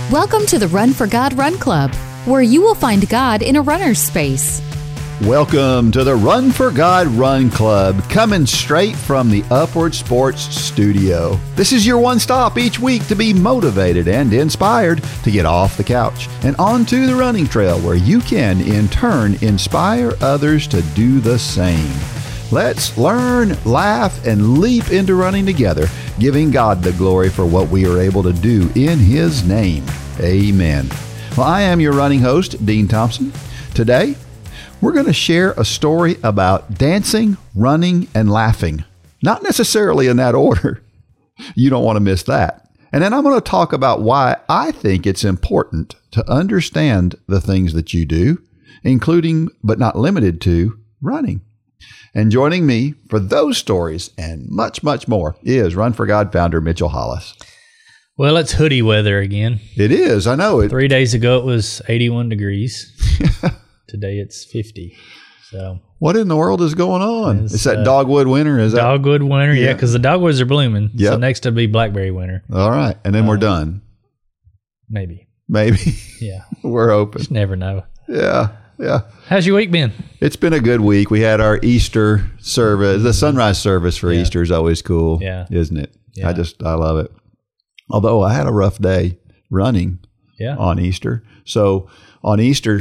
Welcome to the Run for God Run Club, where you will find God in a runner's space. Welcome to the Run for God Run Club, coming straight from the Upward Sports studio. This is your one stop each week to be motivated and inspired to get off the couch and onto the running trail, where you can, in turn, inspire others to do the same. Let's learn, laugh, and leap into running together, giving God the glory for what we are able to do in His name. Amen. Well, I am your running host, Dean Thompson. Today, we're going to share a story about dancing, running, and laughing. Not necessarily in that order. You don't want to miss that. And then I'm going to talk about why I think it's important to understand the things that you do, including, but not limited to, running. And joining me for those stories and much, much more is Run for God founder Mitchell Hollis. Well, it's hoodie weather again. It is. I know it. 3 days ago, it was 81 degrees. Today, it's 50. So, what in the world is going on? It's that that dogwood winter? Is that dogwood winter? Yeah, because the dogwoods are blooming. Yep. So next it'll be blackberry winter. All right. And then we're done. Maybe. Yeah. We're open. Just never know. Yeah. How's your week been? It's been a good week. We had our Easter service. The sunrise service for Easter is always cool, isn't it? Yeah. I love it. Although I had a rough day running on Easter. So on Easter,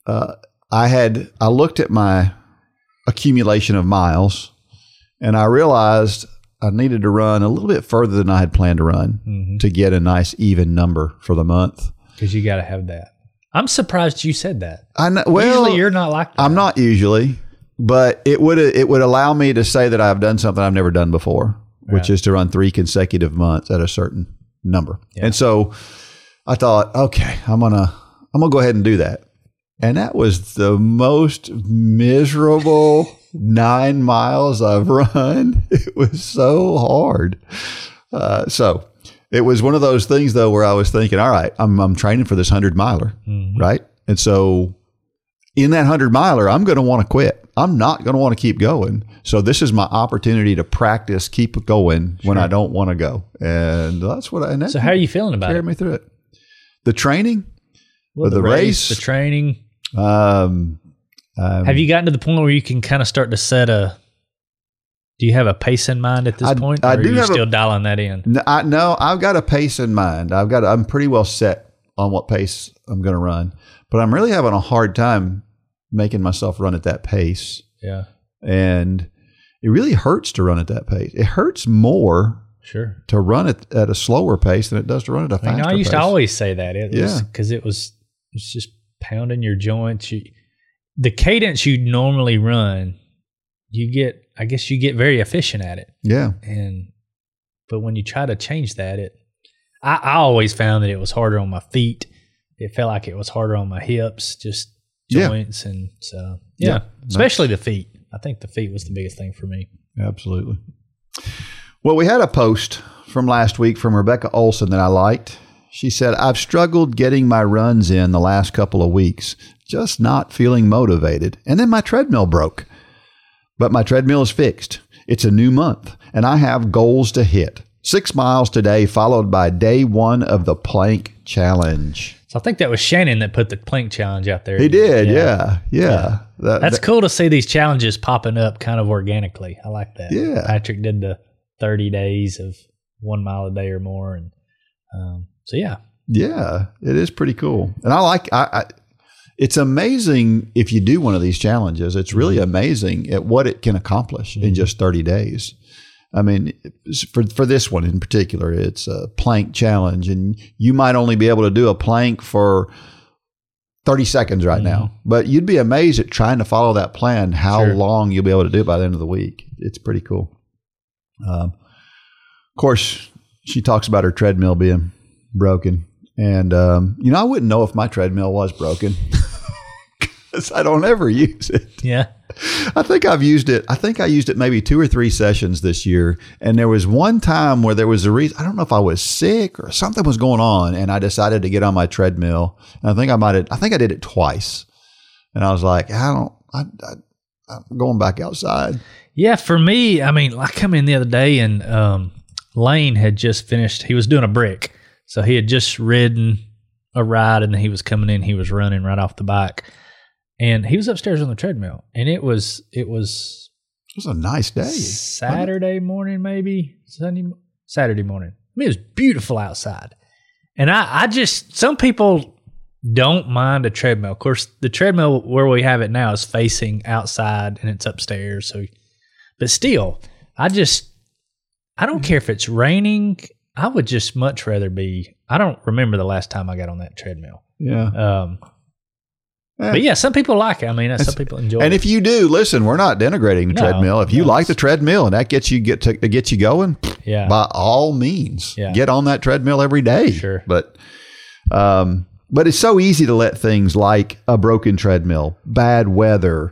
I looked at my accumulation of miles, and I realized I needed to run a little bit further than I had planned to run to get a nice even number for the month. Because you got to have that. I'm surprised you said that. I know. Well, usually you're not like that. I'm not usually, but it would allow me to say that I've done something I've never done before, which is to run 3 consecutive months at a certain number. Yeah. And so I thought, okay, I'm gonna go ahead and do that. And that was the most miserable 9 miles I've run. It was so hard. So it was one of those things, though, where I was thinking, all right, I'm training for this 100-miler, right? And so in that 100-miler, I'm going to want to quit. I'm not going to want to keep going. So this is my opportunity to practice, keep going when I don't want to go. And that's what I... So how are you feeling about it? Carry me through it. The training, the race, the training. Have you gotten to the point where you can kind of start to set do you have a pace in mind at this point? Or are you still dialing that in? No, I've got a pace in mind. I'm pretty well set on what pace I'm going to run, but I'm really having a hard time making myself run at that pace. Yeah. And it really hurts to run at that pace. It hurts more to run at a slower pace than it does to run at a faster pace. I used to always say that. Because it's just pounding your joints. The cadence you normally run, you get very efficient at it. Yeah. But when you try to change that, I always found that it was harder on my feet. It felt like it was harder on my hips, just joints. And so, especially the feet. I think the feet was the biggest thing for me. Absolutely. Well, we had a post from last week from Rebecca Olson that I liked. She said, I've struggled getting my runs in the last couple of weeks, just not feeling motivated. And then my treadmill broke. But my treadmill is fixed. It's a new month, and I have goals to hit. 6 miles today, followed by day 1 of the plank challenge. So I think that was Shannon that put the plank challenge out there. He did, yeah. That's cool to see these challenges popping up kind of organically. I like that. Yeah. Patrick did the 30 days of 1 mile a day or more. And Yeah, it is pretty cool. And it's amazing if you do one of these challenges. It's really amazing at what it can accomplish in just 30 days. I mean, for this one in particular, it's a plank challenge, and you might only be able to do a plank for 30 seconds right now, but you'd be amazed at trying to follow that plan, how long you'll be able to do it by the end of the week. It's pretty cool. Of course, she talks about her treadmill being broken. And, I wouldn't know if my treadmill was broken because I don't ever use it. Yeah. I think I used it maybe 2 or 3 sessions this year. And there was one time where there was a reason. I don't know if I was sick or something was going on, and I decided to get on my treadmill. And I think I did it twice. And I was like, I'm going back outside. Yeah. For me, I come in the other day and Lane had just finished. He was doing a brick. So he had just ridden a ride, and he was coming in. He was running right off the bike, and he was upstairs on the treadmill. And it was a nice day. Saturday morning, maybe Saturday morning. I mean, it was beautiful outside, and I just, some people don't mind a treadmill. Of course, the treadmill where we have it now is facing outside, and it's upstairs. So, but still, I don't care if it's raining. I would just much rather be. I don't remember the last time I got on that treadmill. Yeah. But yeah, some people like it. I mean, some people enjoy it. And if you do, listen, we're not denigrating the treadmill. If you like the treadmill and that gets you going, by all means, get on that treadmill every day. Sure. But it's so easy to let things like a broken treadmill, bad weather,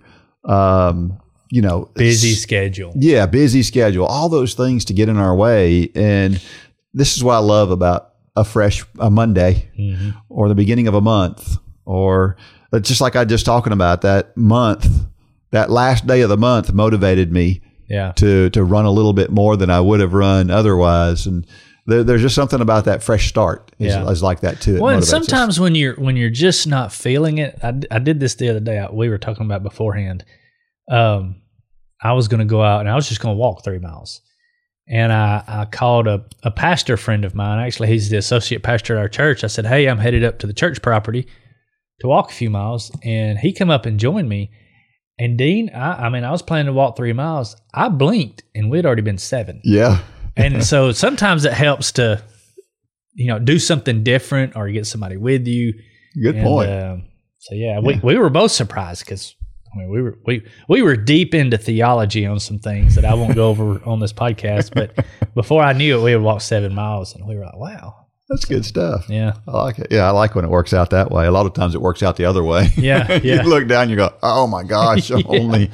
busy schedule. Yeah, busy schedule. All those things to get in our way. And this is what I love about a Monday or the beginning of a month, or just like I just talking about that month, that last day of the month motivated me to run a little bit more than I would have run otherwise. And there's just something about that fresh start is like that too. Well, and sometimes when you're just not feeling it, I did this the other day. We were talking about beforehand. I was going to go out and I was just going to walk 3 miles. And I called a pastor friend of mine. Actually, he's the associate pastor at our church. I said, hey, I'm headed up to the church property to walk a few miles. And he come up and joined me. And Dean, I was planning to walk 3 miles. I blinked and we'd already been 7. Yeah. And so sometimes it helps to, do something different or get somebody with you. Good point. We were both surprised because we were deep into theology on some things that I won't go over on this podcast. But before I knew it, we had walked 7 miles, and we were like, "Wow, that's good stuff." Yeah, I like it. Yeah, I like when it works out that way. A lot of times it works out the other way. Yeah, You look down, you go, "Oh my gosh, only."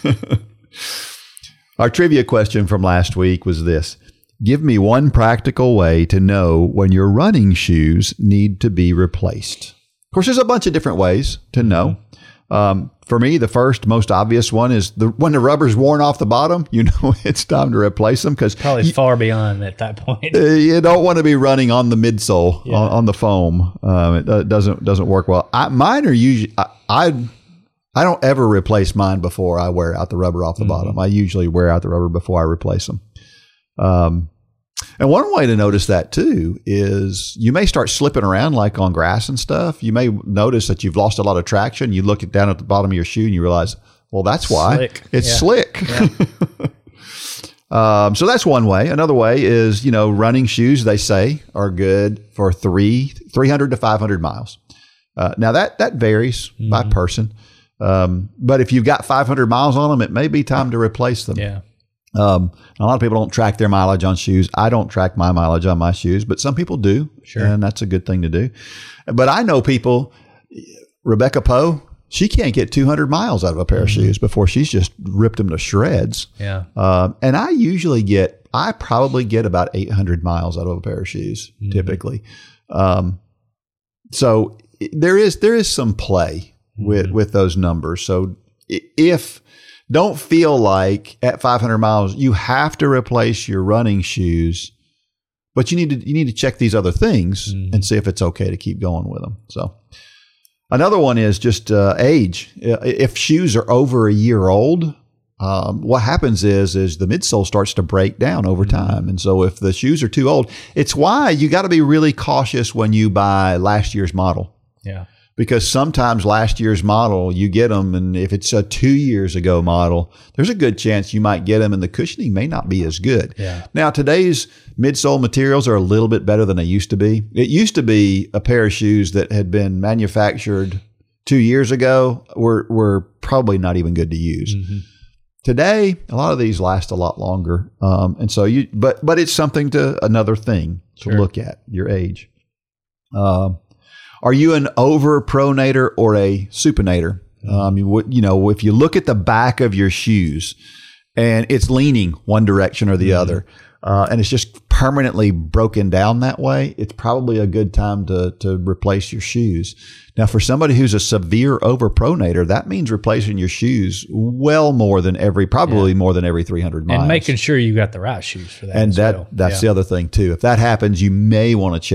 Our trivia question from last week was this: give me one practical way to know when your running shoes need to be replaced. Of course, there's a bunch of different ways to know. For me, the first, most obvious one is when the rubber's worn off the bottom, it's time to replace them, because probably far beyond at that point. You don't want to be running on the midsole on the foam. It doesn't work well. Mine are usually I don't ever replace mine before I wear out the rubber off the bottom. I usually wear out the rubber before I replace them. And one way to notice that too is you may start slipping around like on grass and stuff. You may notice that you've lost a lot of traction. You look down at the bottom of your shoe and you realize, well, that's why. Slick. It's slick. Yeah. So that's one way. Another way is, running shoes, they say, are good for 300 to 500 miles. Now that varies by person. But if you've got 500 miles on them, it may be time to replace them. Yeah. A lot of people don't track their mileage on shoes. I don't track my mileage on my shoes, but some people do. Sure. And that's a good thing to do. But I know people, Rebecca Poe, she can't get 200 miles out of a pair of shoes before she's just ripped them to shreds. Yeah. And I probably get about 800 miles out of a pair of shoes typically. So there is some play with those numbers. So don't feel like at 500 miles you have to replace your running shoes, but you need to check these other things and see if it's okay to keep going with them. So another one is just age. If shoes are over a year old, what happens is the midsole starts to break down over time. And so if the shoes are too old, it's why you got to be really cautious when you buy last year's model. Yeah. Because sometimes last year's model, you get them, and if it's a 2 years ago model, there's a good chance you might get them, and the cushioning may not be as good. Yeah. Now, today's midsole materials are a little bit better than they used to be. It used to be a pair of shoes that had been manufactured 2 years ago were probably not even good to use. Today, a lot of these last a lot longer, and so but it's another thing to look at, your age. Are you an over-pronator or a supinator? If you look at the back of your shoes and it's leaning one direction or the other, and it's just permanently broken down that way, it's probably a good time to replace your shoes. Now, for somebody who's a severe over-pronator, that means replacing your shoes more than every 300 miles. And making sure you got the right shoes for that. And that's the other thing too. If that happens, you may want to check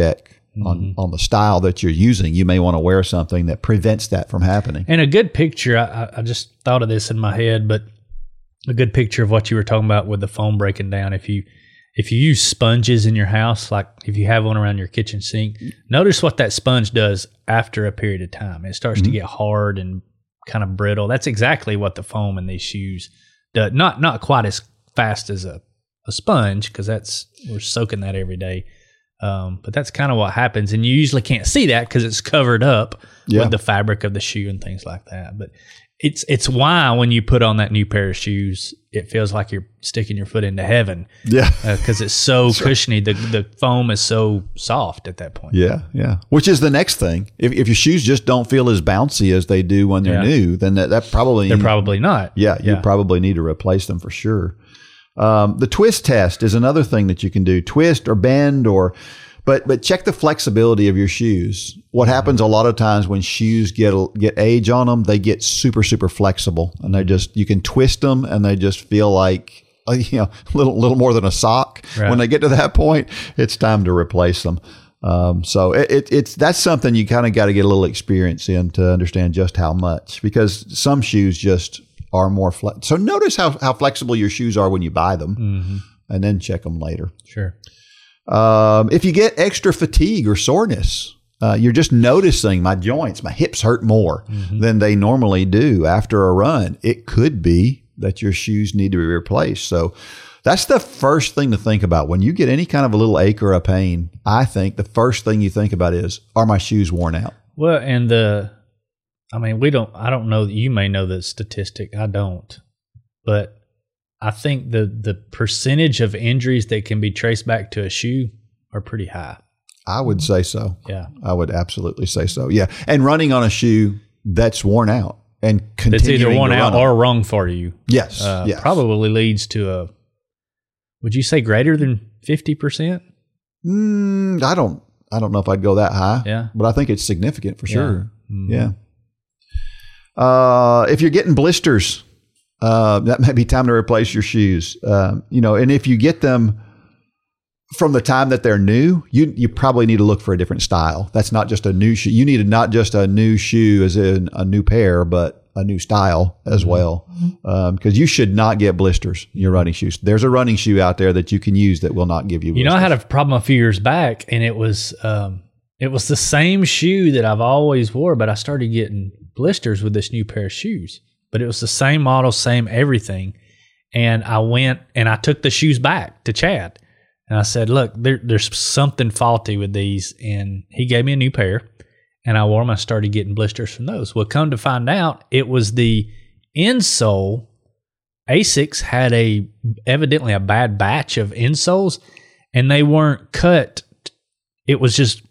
on the style that you're using. You may want to wear something that prevents that from happening. And a good picture, I just thought of this in my head, but a good picture of what you were talking about with the foam breaking down. If you use sponges in your house, like if you have one around your kitchen sink, notice what that sponge does after a period of time. It starts to get hard and kind of brittle. That's exactly what the foam in these shoes does. Not quite as fast as a sponge, because we're soaking that every day. But that's kind of what happens, and you usually can't see that because it's covered up with the fabric of the shoe and things like that. But it's why when you put on that new pair of shoes, it feels like you're sticking your foot into heaven. Yeah, because it's so cushiony. The foam is so soft at that point. Yeah. Which is the next thing. If your shoes just don't feel as bouncy as they do when they're new, then that probably they're probably not. Yeah, you probably need to replace them for sure. The twist test is another thing that you can do. Twist or bend but check the flexibility of your shoes. What happens a lot of times when shoes get age on them, they get super, super flexible, and you can twist them and they just feel like, a little more than a sock. Right. When they get to that point, it's time to replace them. So that's something you kind of got to get a little experience in to understand just how much, because some shoes just are more so notice how flexible your shoes are when you buy them, and then check them later. Sure. If you get extra fatigue or soreness, you're just noticing my hips hurt more than they normally do after a run, it could be that your shoes need to be replaced. So that's the first thing to think about. When you get any kind of a little ache or a pain, I think the first thing you think about is, are my shoes worn out? Well, and I don't know, you may know the statistic, I don't, but I think the percentage of injuries that can be traced back to a shoe are pretty high. I would say so. Yeah. I would absolutely say so. Yeah. And running on a shoe that's worn out and continuing it's either worn to out run or wrong for you. Yes. Probably leads to would you say greater than 50%? I don't know if I'd go that high. Yeah. But I think it's significant for sure. Yeah. If you're getting blisters, that may be time to replace your shoes. And if you get them from the time that they're new, you probably need to look for a different style. That's not just a new shoe. You need not just a new shoe as in a new pair, but a new style as well. Because you should not get blisters in your running shoes. There's a running shoe out there that you can use that will not give you blisters. I had a problem a few years back, and it was the same shoe that I've always wore, but I started getting blisters with this new pair of shoes. But it was the same model, same everything. And I went and I took the shoes back to Chad. And I said, look, there's something faulty with these. And he gave me a new pair. And I wore them. I started getting blisters from those. Well, come to find out, it was the insole. Asics had evidently a bad batch of insoles. And they weren't cut. It was just,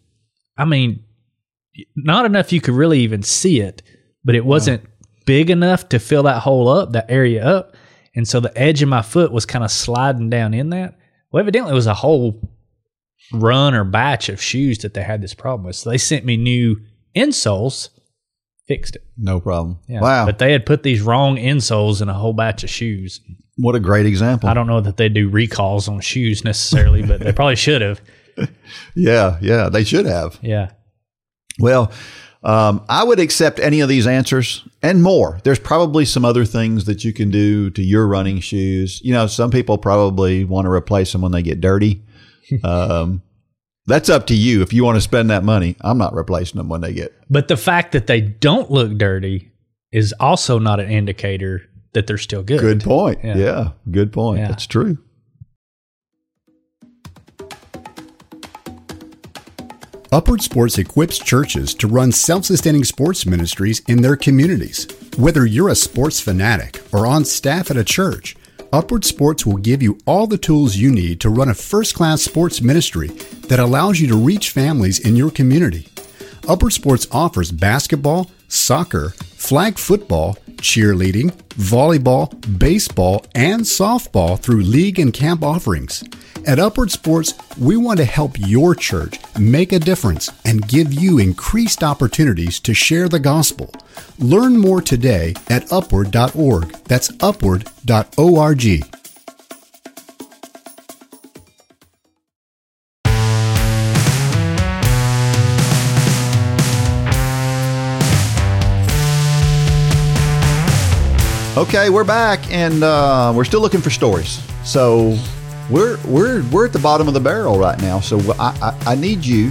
not enough you could really even see it. But it wasn't big enough to fill that hole up, that area up. And so the edge of my foot was kind of sliding down in that. Well, evidently it was a whole run or batch of shoes that they had this problem with. So they sent me new insoles, fixed it. No problem. Yeah. Wow. But they had put these wrong insoles in a whole batch of shoes. What a great example. I don't know that they do recalls on shoes necessarily, but they probably should have. Yeah, they should have. Yeah. Well, I would accept any of these answers and more. There's probably some other things that you can do to your running shoes. Some people probably want to replace them when they get dirty. That's up to you. If you want to spend that money, I'm not replacing them when they get. But the fact that they don't look dirty is also not an indicator that they're still good. Good point. Yeah, good point. Yeah. That's true. Upward Sports equips churches to run self-sustaining sports ministries in their communities. Whether you're a sports fanatic or on staff at a church, Upward Sports will give you all the tools you need to run a first-class sports ministry that allows you to reach families in your community. Upward Sports offers basketball, soccer, flag football, cheerleading, volleyball, baseball, and softball through league and camp offerings. At Upward Sports, we want to help your church make a difference and give you increased opportunities to share the gospel. Learn more today at upward.org. That's upward.org. Okay, we're back, and we're still looking for stories. So we're at the bottom of the barrel right now. So I need you.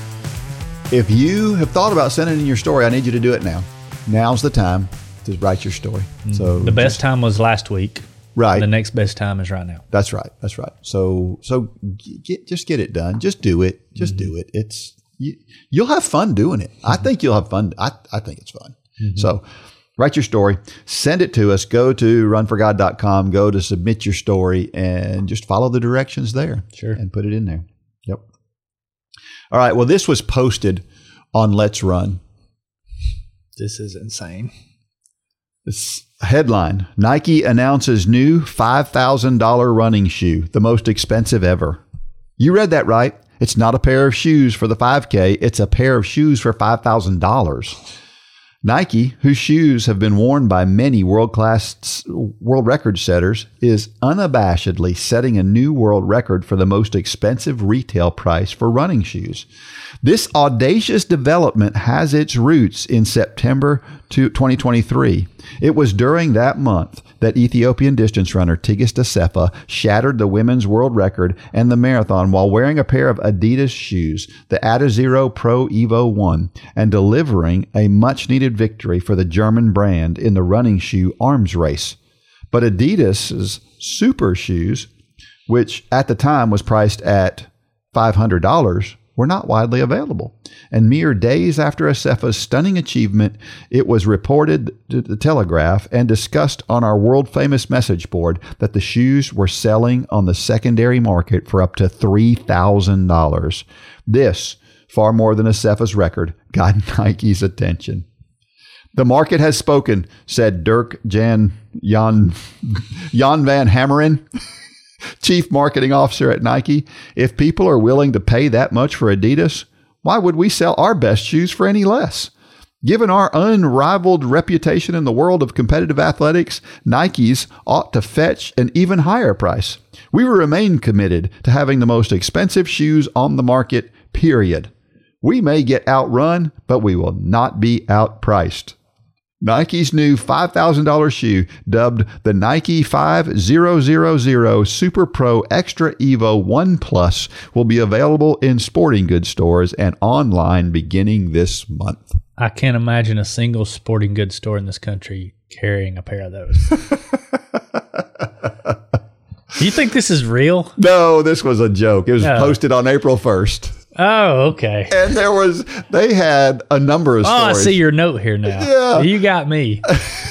If you have thought about sending in your story, I need you to do it now. Now's the time to write your story. So the best time was last week. Right. The next best time is right now. That's right. So just get it done. Just do it. Just do it. You'll have fun doing it. I think you'll have fun. I think it's fun. So write your story, send it to us, go to runforgod.com, go to submit your story, and just follow the directions there. Sure. And put it in there. Yep. All right. Well, this was posted on Let's Run. This is insane. This headline, Nike announces new $5,000 running shoe, the most expensive ever. You read that right. It's not a pair of shoes for the 5K. It's a pair of shoes for $5,000. Nike, whose shoes have been worn by many world record setters, is unabashedly setting a new world record for the most expensive retail price for running shoes. This audacious development has its roots in September 2023. It was during that month that Ethiopian distance runner Tigist Assefa shattered the women's world record and the marathon while wearing a pair of Adidas shoes, the Adizero Pro Evo 1, and delivering a much-needed victory for the German brand in the running shoe arms race. But Adidas's Super shoes, which at the time was priced at $500, were not widely available. And mere days after Assefa's stunning achievement, it was reported to the Telegraph and discussed on our world-famous message board that the shoes were selling on the secondary market for up to $3,000. This, far more than Assefa's record, got Nike's attention. The market has spoken, said Dirk Jan van Hammeren, Chief Marketing Officer at Nike. If people are willing to pay that much for Adidas, why would we sell our best shoes for any less? Given our unrivaled reputation in the world of competitive athletics, Nike's ought to fetch an even higher price. We will remain committed to having the most expensive shoes on the market, period. We may get outrun, but we will not be outpriced. Nike's new $5,000 shoe, dubbed the Nike 5000 Super Pro Extra Evo 1 Plus, will be available in sporting goods stores and online beginning this month. I can't imagine a single sporting goods store in this country carrying a pair of those. Do you think this is real? No, this was a joke. It was posted on April 1st. Oh, okay. And they had a number of stories. Oh, I see your note here now. Yeah. You got me.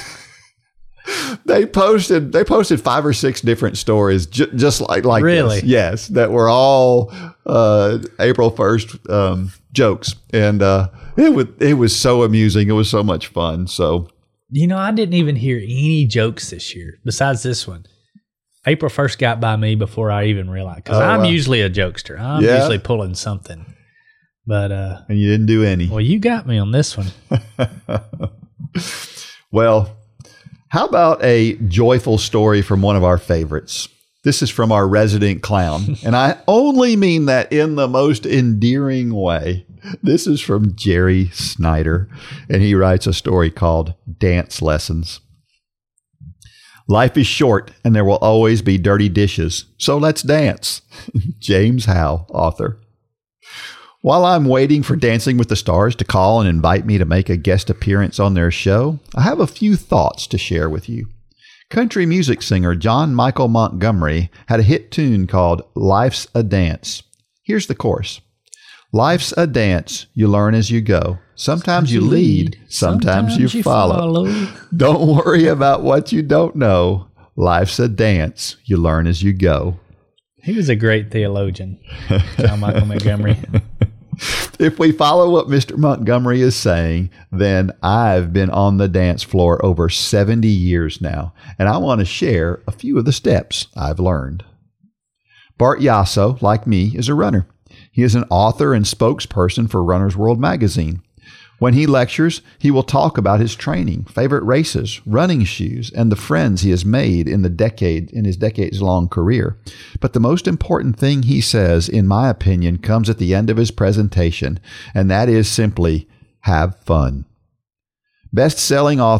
They posted 5 or 6 different stories just like really? This. Yes, that were all April 1st jokes. And it was so amusing. It was so much fun. So, I didn't even hear any jokes this year besides this one. April 1st got by me before I even realized, because I'm usually a jokester. I'm usually pulling something. But and you didn't do any. Well, you got me on this one. Well, how about a joyful story from one of our favorites? This is from our resident clown, and I only mean that in the most endearing way. This is from Jerry Snyder, and he writes a story called Dance Lessons. Life is short, and there will always be dirty dishes, so let's dance. James Howe, author. While I'm waiting for Dancing with the Stars to call and invite me to make a guest appearance on their show, I have a few thoughts to share with you. Country music singer John Michael Montgomery had a hit tune called Life's a Dance. Here's the chorus. Life's a dance, you learn as you go. Sometimes you lead, sometimes you follow. Don't worry about what you don't know. Life's a dance, you learn as you go. He was a great theologian, John Michael Montgomery. If we follow what Mr. Montgomery is saying, then I've been on the dance floor over 70 years now, and I want to share a few of the steps I've learned. Bart Yasso, like me, is a runner. He is an author and spokesperson for Runner's World magazine. When he lectures, he will talk about his training, favorite races, running shoes, and the friends he has made in his decades-long career. But the most important thing he says, in my opinion, comes at the end of his presentation, and that is simply, have fun. Best-selling author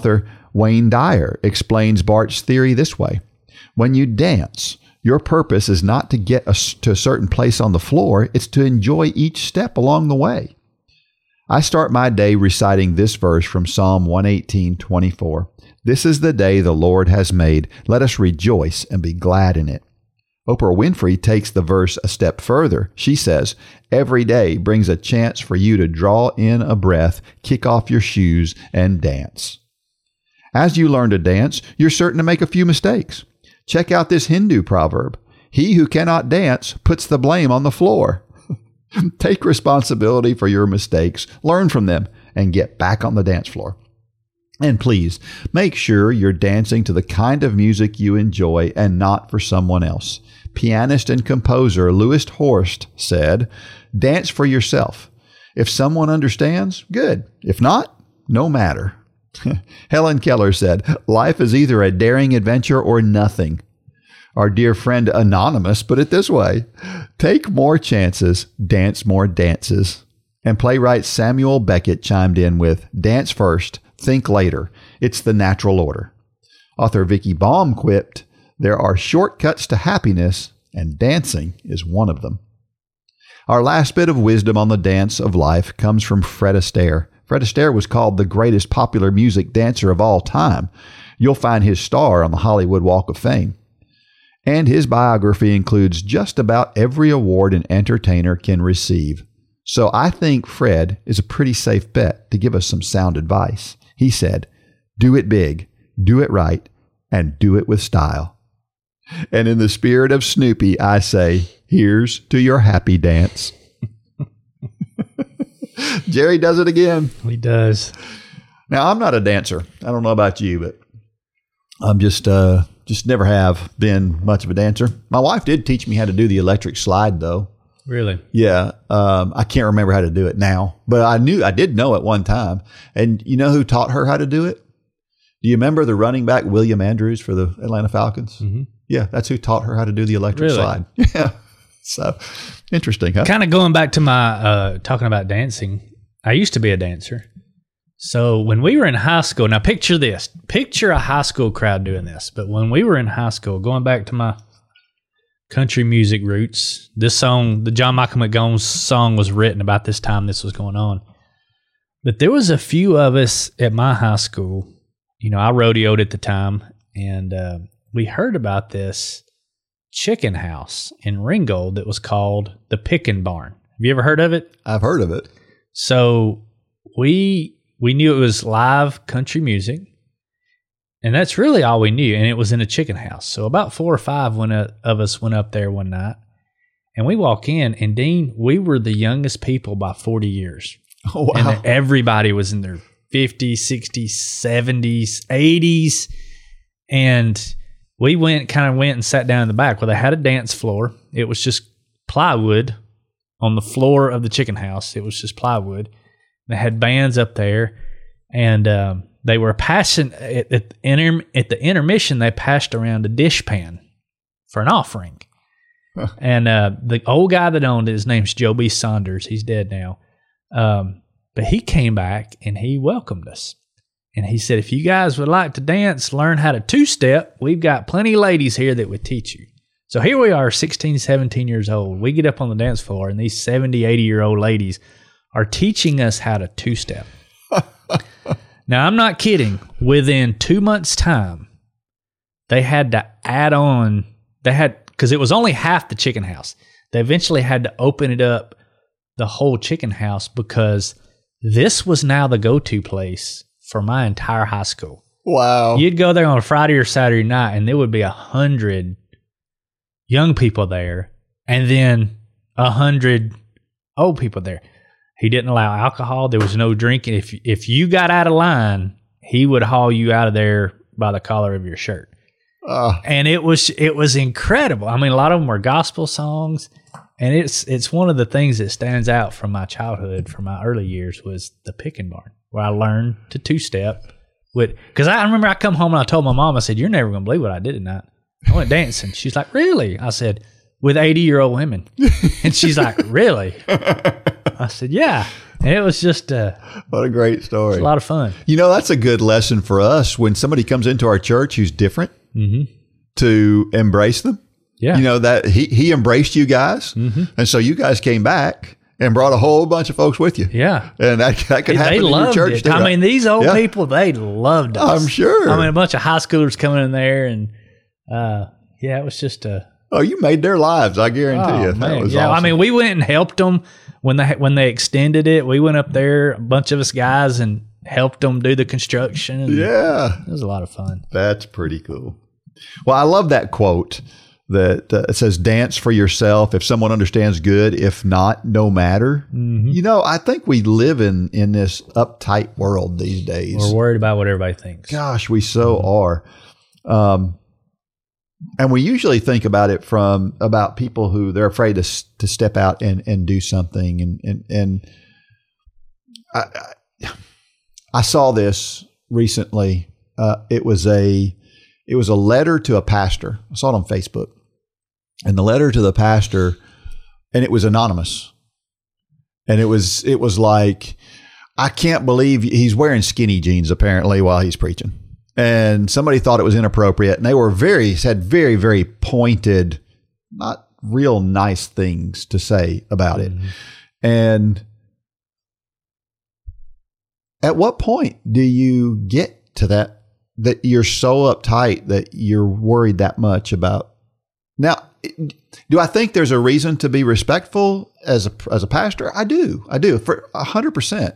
Wayne Dyer explains Bart's theory this way. When you dance, your purpose is not to get to a certain place on the floor. It's to enjoy each step along the way. I start my day reciting this verse from Psalm 118:24. This is the day the Lord has made. Let us rejoice and be glad in it. Oprah Winfrey takes the verse a step further. She says, every day brings a chance for you to draw in a breath, kick off your shoes, and dance. As you learn to dance, you're certain to make a few mistakes. Check out this Hindu proverb. He who cannot dance puts the blame on the floor. Take responsibility for your mistakes, learn from them, and get back on the dance floor. And please, make sure you're dancing to the kind of music you enjoy and not for someone else. Pianist and composer Louis Horst said, dance for yourself. If someone understands, good. If not, no matter. Helen Keller said, life is either a daring adventure or nothing. Our dear friend Anonymous put it this way, take more chances, dance more dances. And playwright Samuel Beckett chimed in with, dance first, think later. It's the natural order. Author Vicky Baum quipped, there are shortcuts to happiness, and dancing is one of them. Our last bit of wisdom on the dance of life comes from Fred Astaire. Fred Astaire was called the greatest popular music dancer of all time. You'll find his star on the Hollywood Walk of Fame. And his biography includes just about every award an entertainer can receive. So I think Fred is a pretty safe bet to give us some sound advice. He said, do it big, do it right, and do it with style. And in the spirit of Snoopy, I say, here's to your happy dance. Jerry does it again. He does. Now, I'm not a dancer. I don't know about you, but I'm just never have been much of a dancer. My wife did teach me how to do the electric slide, though. Really? Yeah. I can't remember how to do it now, but I did know it one time. And you know who taught her how to do it? Do you remember the running back, William Andrews, for the Atlanta Falcons? Mm-hmm. Yeah, that's who taught her how to do the electric slide. Yeah. So, interesting, huh? Kind of going back to my talking about dancing, I used to be a dancer. So when we were in high school, now picture this. Picture a high school crowd doing this. But when we were in high school, going back to my country music roots, this song, the John Michael McGowan song, was written about this time this was going on. But there was a few of us at my high school. You know, I rodeoed at the time, and we heard about this chicken house in Ringgold that was called the Pickin' Barn. Have you ever heard of it? I've heard of it. So we knew it was live country music, and that's really all we knew, and it was in a chicken house. So about 4 or 5 of us went up there one night, and we walk in, and Dean, we were the youngest people by 40 years. Oh, wow. And everybody was in their 50s, 60s, 70s, 80s, and we went and sat down in the back where they had a dance floor. It was just plywood on the floor of the chicken house. It was just plywood. They had bands up there, and they were passing at the intermission. They passed around a dishpan for an offering. Huh. And the old guy that owned it, his name's Joe B. Saunders. He's dead now. But he came back and he welcomed us. And he said, if you guys would like to dance, learn how to two-step, we've got plenty of ladies here that would teach you. So here we are, 16, 17 years old. We get up on the dance floor, and these 70, 80-year-old ladies are teaching us how to two-step. Now, I'm not kidding. Within 2 months' time, they had to add on. Because it was only half the chicken house. They eventually had to open it up, the whole chicken house, because this was now the go-to place for my entire high school. Wow. You'd go there on a Friday or Saturday night, and there would be 100 young people there, and then 100 old people there. He didn't allow alcohol. There was no drinking. If you got out of line, he would haul you out of there by the collar of your shirt. And it was incredible. I mean, a lot of them were gospel songs, and it's one of the things that stands out from my childhood, from my early years, was the Pickin' Barn, where I learned to two-step. Because I remember I come home and I told my mom, I said, you're never going to believe what I did tonight. I went dancing. She's like, really? I said, with 80-year-old women. And she's like, really? I said, yeah. And it was just what a great story. A lot of fun. You know, that's a good lesson for us when somebody comes into our church who's different to embrace them. Yeah. You know, that he embraced you guys. And so you guys came back and brought a whole bunch of folks with you. Yeah. And that could happen in your church it. too. I mean, these old people, they loved us. I'm sure. I mean, a bunch of high schoolers coming in there and, it was just oh, you made their lives, I guarantee you. That was awesome. I mean, we went and helped them when they extended it. We went up there, a bunch of us guys, and helped them do the construction. And it was a lot of fun. That's pretty cool. Well, I love that quote that it says, "Dance for yourself. If someone understands, good. If not, no matter." You know, I think we live in this uptight world these days. We're worried about what everybody thinks. Gosh, we so are. And we usually think about it about people who they're afraid to step out and do something. And I saw this recently. It was a letter to a pastor. I saw it on Facebook, and the letter to the pastor, and it was anonymous. And it was like, I can't believe he's wearing skinny jeans apparently while he's preaching. And somebody thought it was inappropriate, and they were said very, very pointed, not real nice things to say about it. And at what point do you get to that you're so uptight that you're worried that much about? Now, do I think there's a reason to be respectful as a pastor? I do for 100%.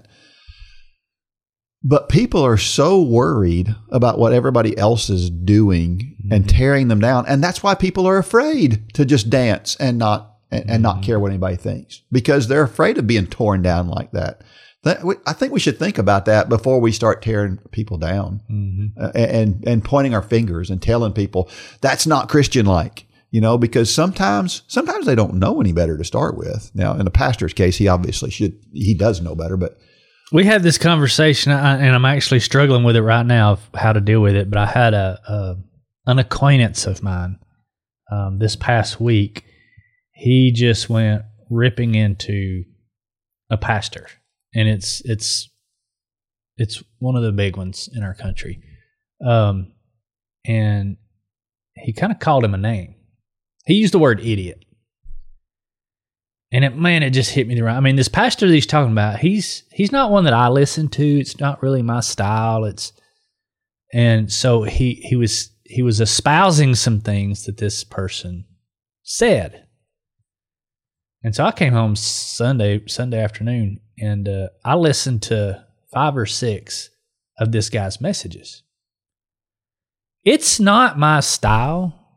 But people are so worried about what everybody else is doing and tearing them down. And that's why people are afraid to just dance and not care what anybody thinks, because they're afraid of being torn down like that. I think we should think about that before we start tearing people down and pointing our fingers and telling people that's not Christian-like, you know, because sometimes they don't know any better to start with. Now, in the pastor's case, he does know better, but we had this conversation, and I'm actually struggling with it right now of how to deal with it. But I had an acquaintance of mine this past week. He just went ripping into a pastor, and it's one of the big ones in our country. And he kind of called him a name. He used the word idiot. And it just hit me I mean, this pastor that he's talking about, he's not one that I listen to. It's not really my style. And so he was espousing some things that this person said. And so I came home Sunday afternoon, and I listened to 5 or 6 of this guy's messages. It's not my style.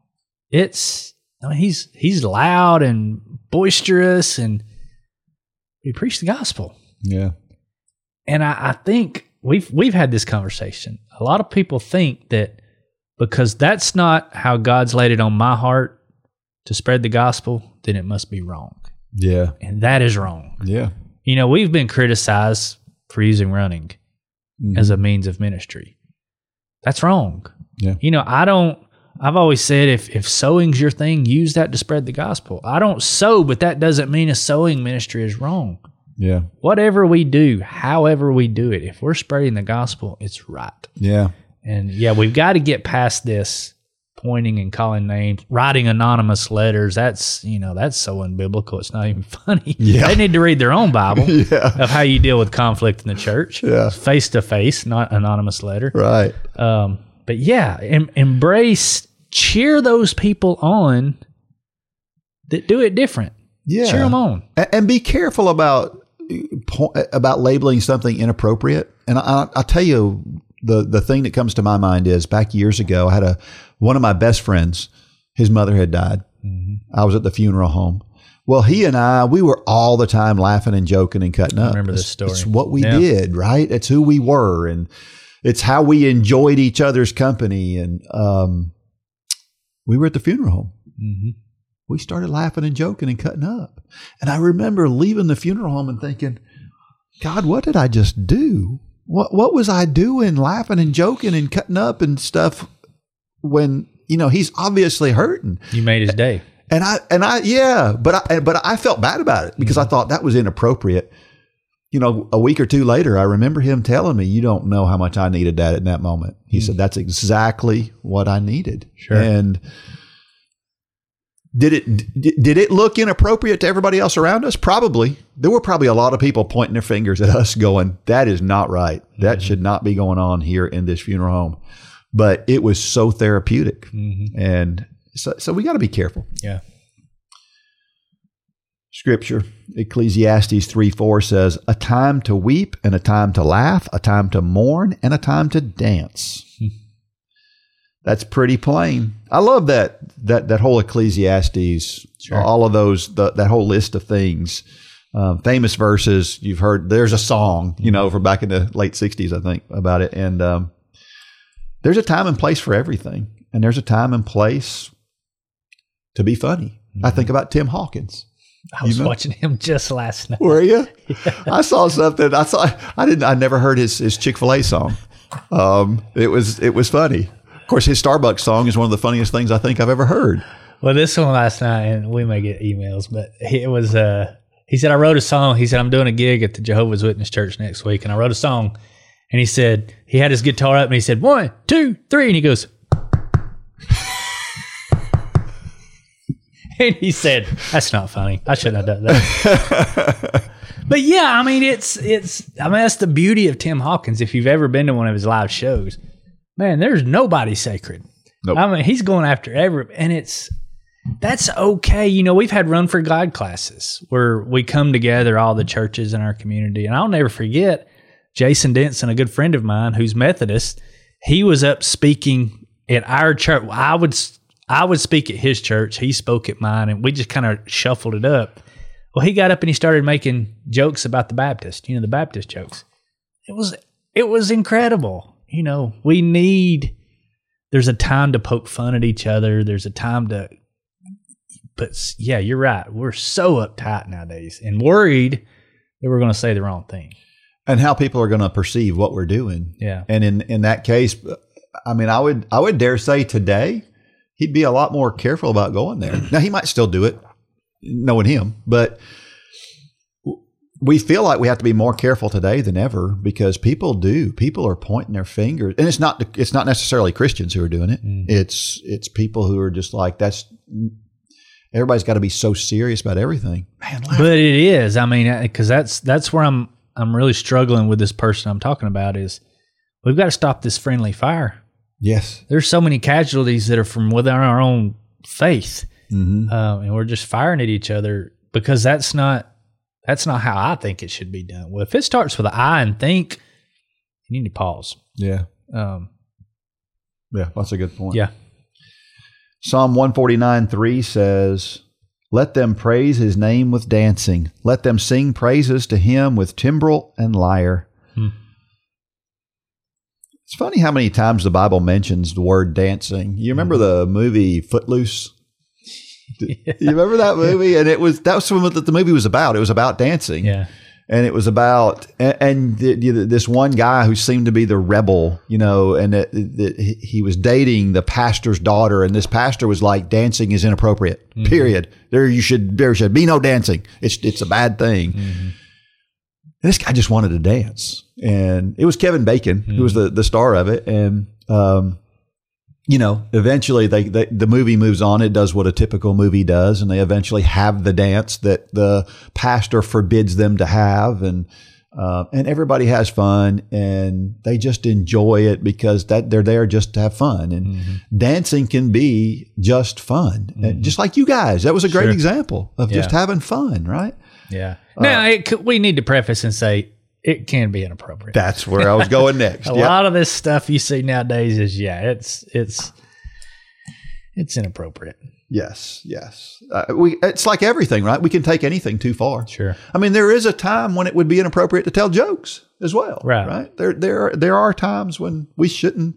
He's loud and boisterous, and he preached the gospel. Yeah. And I think we've had this conversation. A lot of people think that because that's not how God's laid it on my heart to spread the gospel, then it must be wrong. Yeah. And that is wrong. Yeah. You know, we've been criticized for using running as a means of ministry. That's wrong. Yeah. You know, I've always said if sowing's your thing, use that to spread the gospel. I don't sow, but that doesn't mean a sowing ministry is wrong. Yeah. Whatever we do, however we do it, if we're spreading the gospel, it's right. Yeah. And we've got to get past this pointing and calling names, writing anonymous letters. That's so unbiblical. It's not even funny. Yeah. They need to read their own Bible of how you deal with conflict in the church. Yeah. Face to face, not anonymous letter. Right. But embrace, cheer those people on that do it different. Yeah. Cheer them on. And be careful about labeling something inappropriate. And I'll tell you, the thing that comes to my mind is back years ago, I had one of my best friends, his mother had died. I was at the funeral home. Well, he and we were all the time laughing and joking and cutting up. I remember this story. It's what we did, right? It's who we were. And it's how we enjoyed each other's company. And we were at the funeral home. We started laughing and joking and cutting up. And I remember leaving the funeral home and thinking, God, what did I just do? What was I doing, laughing and joking and cutting up and stuff when, he's obviously hurting? You made his day. But I felt bad about it because I thought that was inappropriate. a week or two later, I remember him telling me, "You don't know how much I needed that in that moment." He said, "That's exactly what I needed." Sure. And did it look inappropriate to everybody else around us? Probably. There were probably a lot of people pointing their fingers at us going, "That is not right. That should not be going on here in this funeral home." But it was so therapeutic. And so we got to be careful. Yeah. Scripture, Ecclesiastes 3:4 says, "A time to weep and a time to laugh, a time to mourn and a time to dance." That's pretty plain. I love that whole Ecclesiastes, Sure. all of those, that whole list of things. Famous verses you've heard. There's a song, from back in the late 60s, I think, about it. And there's a time and place for everything. And there's a time and place to be funny. I think about Tim Hawkins. I was watching him just last night. Were you? Yeah. I saw something. I never heard his Chick-fil-A song. It was funny. Of course, his Starbucks song is one of the funniest things I think I've ever heard. Well, this one last night, and we may get emails, but it was, he said, I wrote a song. He said, I'm doing a gig at the Jehovah's Witness Church next week, and I wrote a song. And he said, he had his guitar up, and he said, 1, 2, 3, and he goes, and he said, "That's not funny. I shouldn't have done that." But yeah, I mean, that's the beauty of Tim Hawkins. If you've ever been to one of his live shows, man, there's nobody sacred. Nope. I mean, he's going after and that's okay. We've had Run for God classes where we come together, all the churches in our community. And I'll never forget Jason Denson, a good friend of mine who's Methodist. He was up speaking at our church. I would speak at his church. He spoke at mine, and we just kind of shuffled it up. Well, he got up and he started making jokes about the Baptist, the Baptist jokes. It was incredible. There's a time to poke fun at each other. There's a time but yeah, you're right. We're so uptight nowadays and worried that we're going to say the wrong thing. And how people are going to perceive what we're doing. Yeah. And in that case, I mean, I would dare say today, he'd be a lot more careful about going there. Now, he might still do it, knowing him, but we feel like we have to be more careful today than ever because people are pointing their fingers, and it's not necessarily Christians who are doing it. It's people who are just like, everybody's got to be so serious about everything. Man, but it is. I mean, because that's where I'm really struggling with this person I'm talking about is we've got to stop this friendly fire. Yes. There's so many casualties that are from within our own faith. And we're just firing at each other because that's not how I think it should be done. Well, if it starts with an I and think, you need to pause. Yeah. Yeah, that's a good point. Yeah. Psalm 149:3 says, "Let them praise his name with dancing. Let them sing praises to him with timbrel and lyre." It's funny how many times the Bible mentions the word dancing. You remember the movie Footloose? You remember that movie? And that was what the movie was about. It was about dancing. Yeah. And it was about this one guy who seemed to be the rebel, and he was dating the pastor's daughter, and this pastor was like, dancing is inappropriate. Period. There should be no dancing. It's a bad thing. And this guy just wanted to dance. And it was Kevin Bacon who was the star of it. And, eventually the movie moves on. It does what a typical movie does. And they eventually have the dance that the pastor forbids them to have. And everybody has fun and they just enjoy it because they're there just to have fun. And dancing can be just fun. And just like you guys, that was a great example of just having fun, right? Yeah. Now, we need to preface and say it can be inappropriate. That's where I was going next. A lot of this stuff you see nowadays is, it's inappropriate. Yes. It's like everything, right? We can take anything too far. Sure. I mean, there is a time when it would be inappropriate to tell jokes as well. Right. There are times when we shouldn't.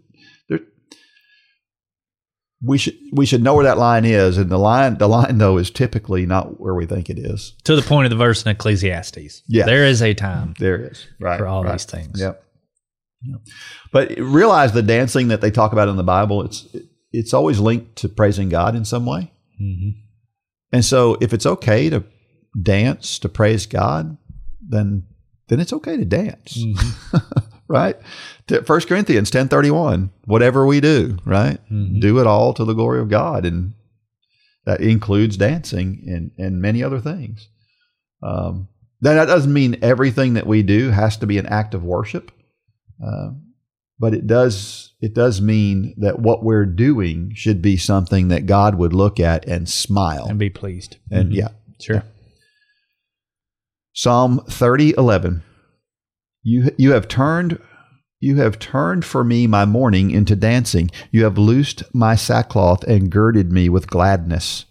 We should know where that line is, and the line though is typically not where we think it is. To the point of the verse in Ecclesiastes. Yeah, there is a time. There is for all these things. Yep. But realize the dancing that they talk about in the Bible, it's always linked to praising God in some way. And so, if it's okay to dance to praise God, then then it's okay to dance, right? 1 Corinthians 10:31, whatever we do, right? Do it all to the glory of God. And that includes dancing and many other things. That doesn't mean everything that we do has to be an act of worship. But it does mean that what we're doing should be something that God would look at and smile. And be pleased. And Sure. Yeah. Psalm 30:11. You have turned for me my mourning into dancing. You have loosed my sackcloth and girded me with gladness.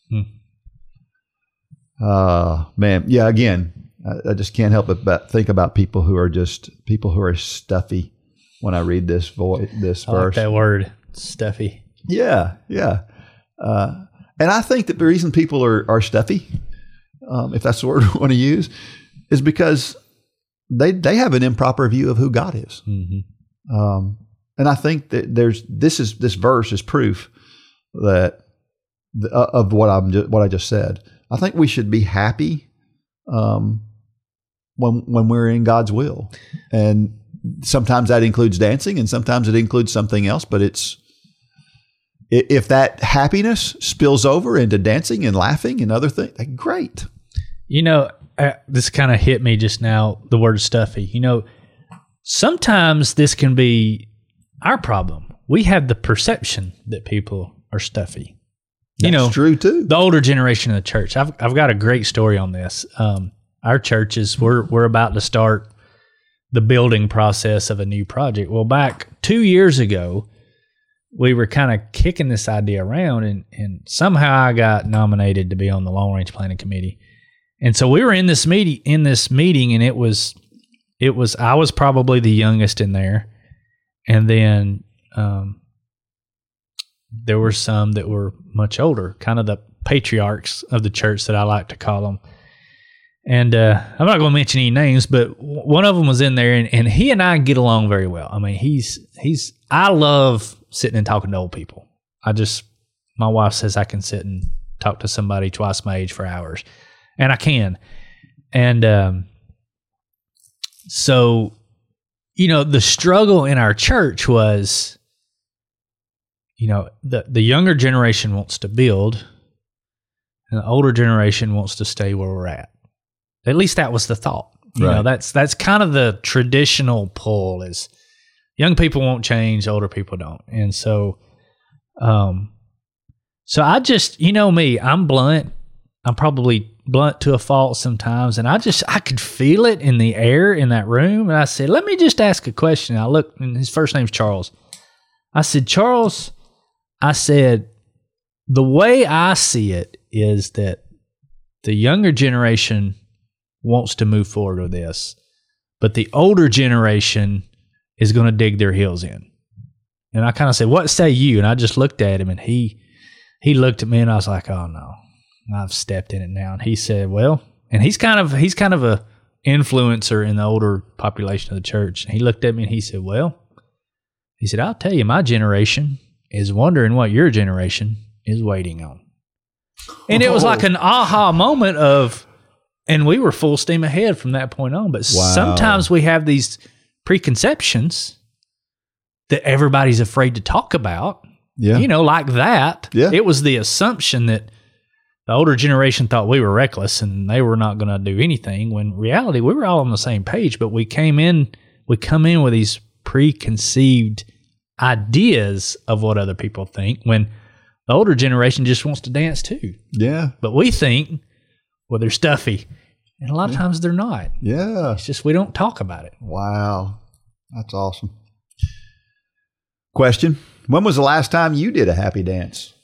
Man. Yeah, again, I just can't help but think about people who are stuffy when I read this verse. I like that word, stuffy. Yeah. And I think that the reason people are stuffy, if that's the word we want to use, is because they have an improper view of who God is. And I think that this verse is proof that of what I just said. I think we should be happy when we're in God's will, and sometimes that includes dancing, and sometimes it includes something else. But if that happiness spills over into dancing and laughing and other things, great. This kind of hit me just now, the word stuffy. Sometimes this can be our problem. We have the perception that people are stuffy. That's true too. The older generation of the church. I've got a great story on this. Our churches, we're about to start the building process of a new project. Well, back 2 years ago, we were kind of kicking this idea around, and somehow I got nominated to be on the long range planning committee. And so we were in this meeting, and it was I was probably the youngest in there, and then there were some that were much older, kind of the patriarchs of the church that I like to call them. And I'm not going to mention any names, but one of them was in there, and he and I get along very well. I mean, I love sitting and talking to old people. My wife says I can sit and talk to somebody twice my age for hours, and I can. And so, the struggle in our church was, the younger generation wants to build, and the older generation wants to stay where we're at. At least that was the thought. That's kind of the traditional pull is young people won't change, older people don't. And so, I just, me, I'm blunt. I'm probably blunt to a fault sometimes. And I could feel it in the air in that room. And I said, let me just ask a question. I looked, and his first name's Charles. I said, Charles, the way I see it is that the younger generation wants to move forward with this, but the older generation is going to dig their heels in. And I kind of said, what say you? And I just looked at him, and he looked at me, and I was like, oh no, I've stepped in it now. And he said, well, and he's kind of a influencer in the older population of the church. And he looked at me and he said, I'll tell you, my generation is wondering what your generation is waiting on. And it was like an aha moment of, and we were full steam ahead from that point on. But sometimes we have these preconceptions that everybody's afraid to talk about, like that. Yeah. It was the assumption that the older generation thought we were reckless and they were not going to do anything, when in reality we were all on the same page. But we come in with these preconceived ideas of what other people think, when the older generation just wants to dance too. Yeah. But we think, well, they're stuffy. And a lot of times they're not. Yeah. It's just we don't talk about it. Wow. That's awesome. Question. When was the last time you did a happy dance?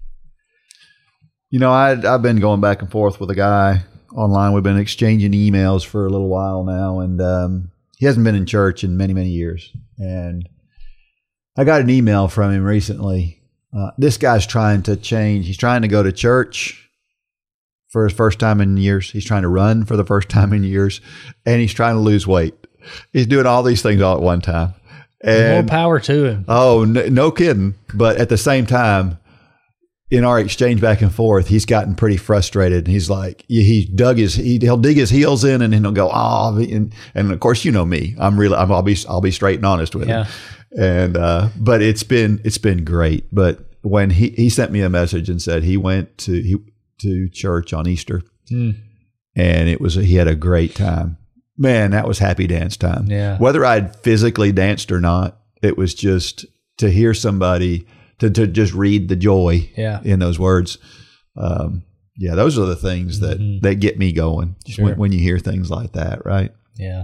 I've been going back and forth with a guy online. We've been exchanging emails for a little while now, and he hasn't been in church in many, many years. And I got an email from him recently. This guy's trying to change. He's trying to go to church for his first time in years. He's trying to run for the first time in years, and he's trying to lose weight. He's doing all these things all at one time. And more power to him. Oh, no kidding. But at the same time, in our exchange back and forth, he's gotten pretty frustrated. He's like, he'll dig his heels in, and then he'll go, and of course, you know me, I'll be straight and honest with him. And, but it's been great. But when he sent me a message and said he went to church on Easter and he had a great time, man, that was happy dance time. Yeah. Whether I'd physically danced or not, it was just to hear somebody to just read the joy in those words. Those are the things that get me going. Just when you hear things like that, right? Yeah.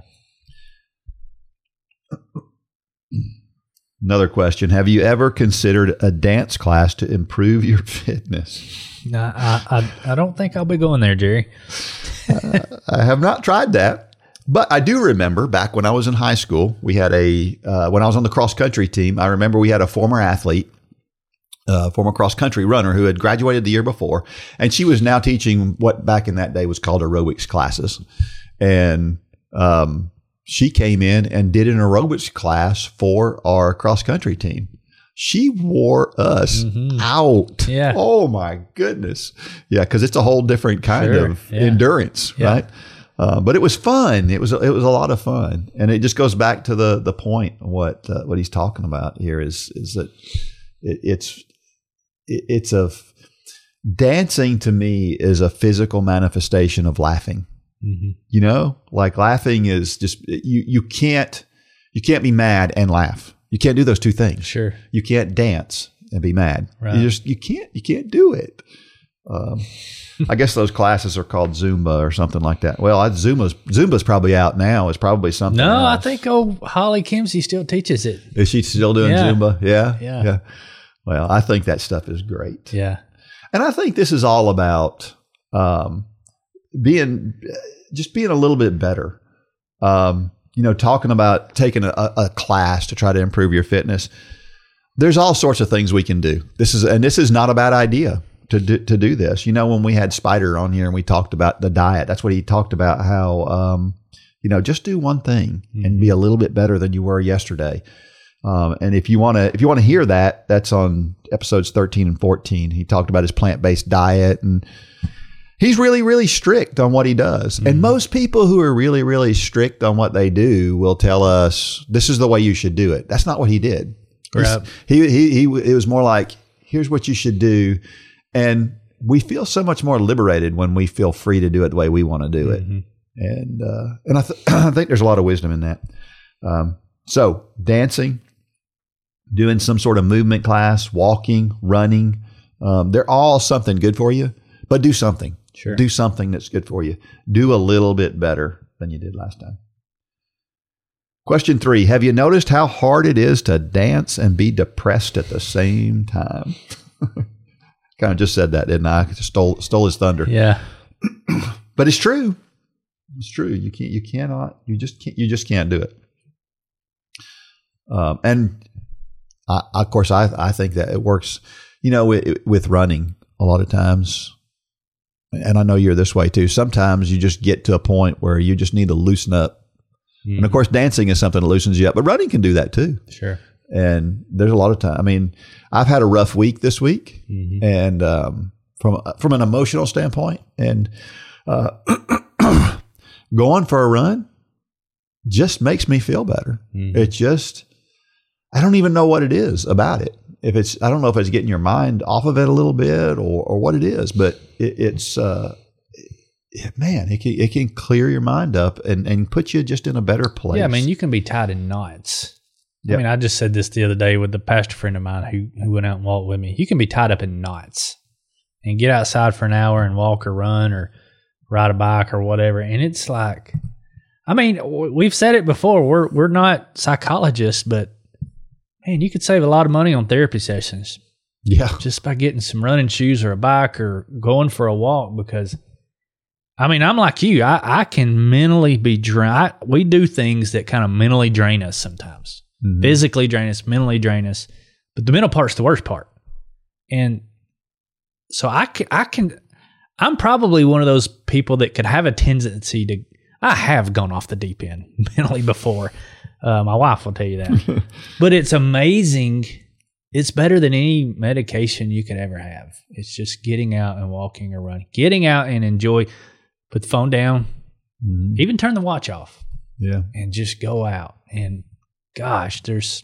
Another question. Have you ever considered a dance class to improve your fitness? No, I don't think I'll be going there, Jerry. I have not tried that. But I do remember back when I was in high school, we had when I was on the cross country team, I remember we had a former athlete, former cross country runner who had graduated the year before, and she was now teaching what back in that day was called aerobics classes. And she came in and did an aerobics class for our cross country team. She wore us out. Yeah. Oh my goodness. Yeah. Cause it's a whole different kind of endurance, right? But it was fun. It was a lot of fun. And it just goes back to the point of what he's talking about here is that dancing to me is a physical manifestation of laughing. You know, like laughing is just, you can't be mad and laugh. You can't do those two things. Sure. You can't dance and be mad. Right. You can't do it. I guess those classes are called Zumba or something like that. Well, Zumba's probably out now. It's probably something else. I think Holly Kimsey still teaches it. Is she still doing Zumba? Yeah. Well, I think that stuff is great. Yeah. And I think this is all about being a little bit better. Talking about taking a class to try to improve your fitness. There's all sorts of things we can do. This is not a bad idea to do this. When we had Spider on here and we talked about the diet, that's what he talked about, how just do one thing and be a little bit better than you were yesterday. And if you want to hear that, that's on episodes 13 and 14. He talked about his plant-based diet, and he's really, really strict on what he does. And most people who are really, really strict on what they do will tell us, this is the way you should do it. That's not what he did. Right. It was more like, here's what you should do. And we feel so much more liberated when we feel free to do it the way we want to do it. And I think there's a lot of wisdom in that. So dancing, doing some sort of movement class, walking, running, they're all something good for you, but do something. Sure. Do something that's good for you. Do a little bit better than you did last time. Question 3. Have you noticed how hard it is to dance and be depressed at the same time? Kind of just said that, didn't I? Just stole his thunder. Yeah. But it's true. It's true. You just can't do it. And of course, I think that it works, with running a lot of times. And I know you're this way too. Sometimes you just get to a point where you just need to loosen up. And of course, dancing is something that loosens you up, but running can do that too. Sure. And there's a lot of time. I mean, I've had a rough week this week, and from an emotional standpoint, and going for a run just makes me feel better. It just, I don't even know what it is about it. I don't know if it's getting your mind off of it a little bit or what it is, but it can clear your mind up and put you just in a better place. Yeah, I mean, you can be tied in knots. Yep. I mean, I just said this the other day with the pastor friend of mine who went out and walked with me. You can be tied up in knots and get outside for an hour and walk or run or ride a bike or whatever. And it's like, I mean, we've said it before. We're not psychologists, but man, you could save a lot of money on therapy sessions. Yeah. Just by getting some running shoes or a bike or going for a walk, because I mean, I'm like you. I can mentally be drained. We do things that kind of mentally drain us sometimes. Physically drain us, mentally drain us. But the mental part's the worst part. And so I'm probably one of those people that could have a tendency to, I have gone off the deep end mentally before. My wife will tell you that. But it's amazing it's better than any medication you could ever have. It's just getting out and walking or running. Getting out and enjoy. Put the phone down. Mm-hmm. Even turn the watch off. Yeah. And just go out. And gosh, there's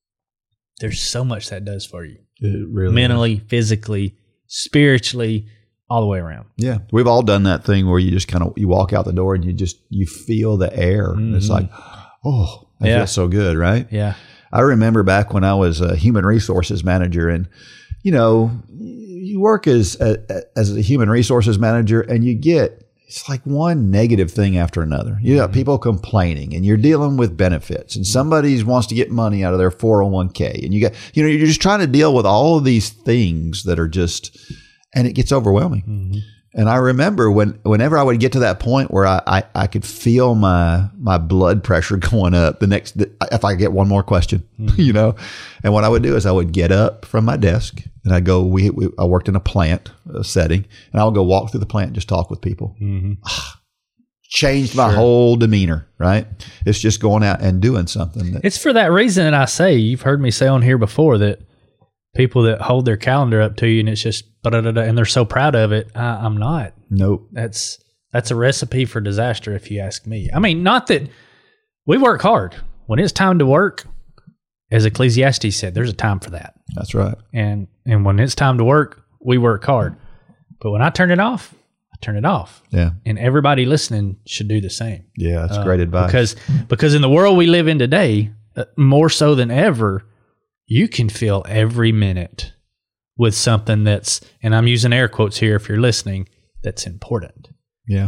so much that does for you. It really mentally, physically, spiritually, all the way around. Yeah. We've all done that thing where you just kind of, you walk out the door and you feel the air. Mm-hmm. And it's like, oh, that feels so good, right? Yeah. I remember back when I was a human resources manager, and, you know, you work as a human resources manager and you get, it's like one negative thing after another. You got people complaining, and you're dealing with benefits, and somebody wants to get money out of their 401k, and you're just trying to deal with all of these things that are just, and it gets overwhelming. Mm-hmm. And I remember whenever I would get to that point where I could feel my blood pressure going up if I get one more question, you know, and what I would do is I would get up from my desk and I'd go, I worked in a plant setting, and I would go walk through the plant and just talk with people. Mm-hmm. Changed my whole demeanor, right? It's just going out and doing something. It's for that reason that I say, you've heard me say on here before, that people that hold their calendar up to you and it's just and they're so proud of it. I'm not. Nope. That's a recipe for disaster, if you ask me. I mean, not that we work hard. When it's time to work, as Ecclesiastes said, there's a time for that. That's right. And when it's time to work, we work hard. But when I turn it off, I turn it off. Yeah. And everybody listening should do the same. Yeah, that's great advice. Because in the world we live in today, more so than ever, you can fill every minute with something that's, and I'm using air quotes here if you're listening, that's important. Yeah.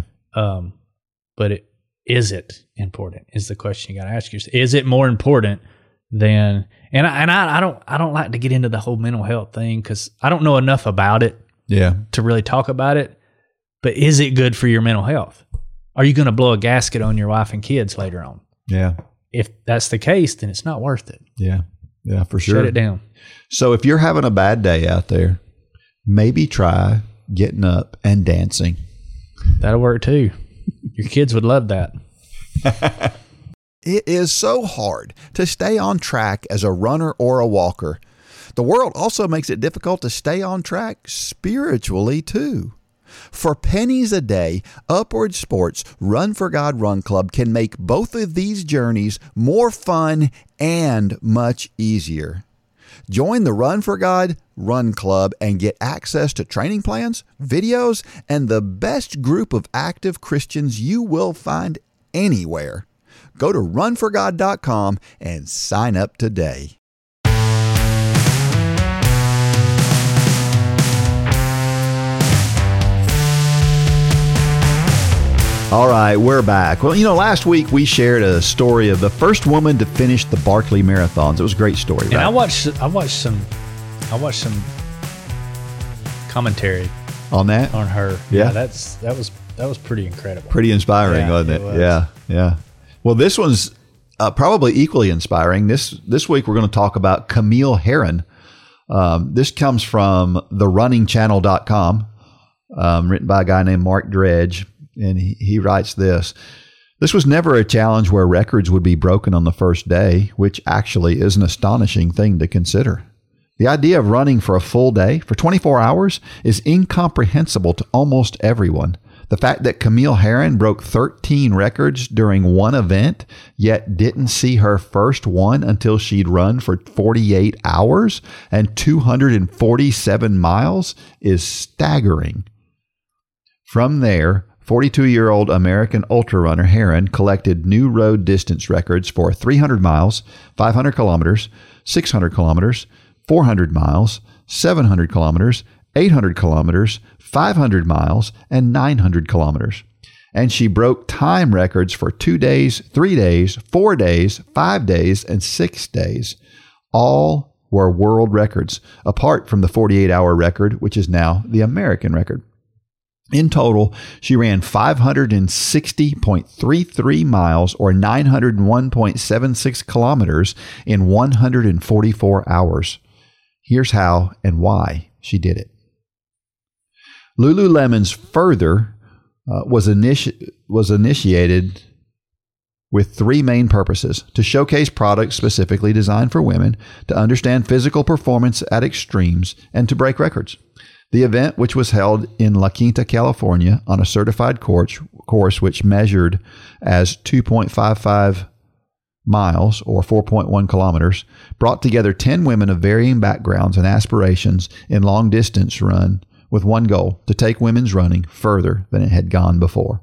But is it important is the question you got to ask yourself. Is it more important than, and I don't like to get into the whole mental health thing because I don't know enough about it to really talk about it, but is it good for your mental health? Are you going to blow a gasket on your wife and kids later on? Yeah. If that's the case, then it's not worth it. Yeah. Yeah, for sure. Shut it down. So if you're having a bad day out there, maybe try getting up and dancing. That'll work too. Your kids would love that. It is so hard to stay on track as a runner or a walker. The world also makes it difficult to stay on track spiritually too. For pennies a day, Upward Sports Run for God Run Club can make both of these journeys more fun and much easier. Join the Run for God Run Club and get access to training plans, videos, and the best group of active Christians you will find anywhere. Go to runforgod.com and sign up today. All right, we're back. Well, last week we shared a story of the first woman to finish the Barkley Marathons. It was a great story, right? And I watched some commentary on that, on her. Yeah, that was pretty incredible. Pretty inspiring, wasn't it? Was. Yeah. Well, this one's probably equally inspiring. This week we're going to talk about Camille Herron. This comes from therunningchannel.com, written by a guy named Mark Dredge. And he writes this: "This was never a challenge where records would be broken on the first day, which actually is an astonishing thing to consider. The idea of running for a full day, for 24 hours, is incomprehensible to almost everyone. The fact that Camille Herron broke 13 records during one event, yet didn't see her first one until she'd run for 48 hours and 247 miles is staggering." From there, 42-year-old American ultrarunner Herron collected new road distance records for 300 miles, 500 kilometers, 600 kilometers, 400 miles, 700 kilometers, 800 kilometers, 500 miles, and 900 kilometers. And she broke time records for 2 days, 3 days, 4 days, 5 days, and 6 days. All were world records, apart from the 48-hour record, which is now the American record. In total, she ran 560.33 miles or 901.76 kilometers in 144 hours. Here's how and why she did it. Lululemon's Further was initiated with three main purposes: to showcase products specifically designed for women, to understand physical performance at extremes, and to break records. The event, which was held in La Quinta, California, on a certified course which measured as 2.55 miles or 4.1 kilometers, brought together 10 women of varying backgrounds and aspirations in long distance run with one goal: to take women's running further than it had gone before.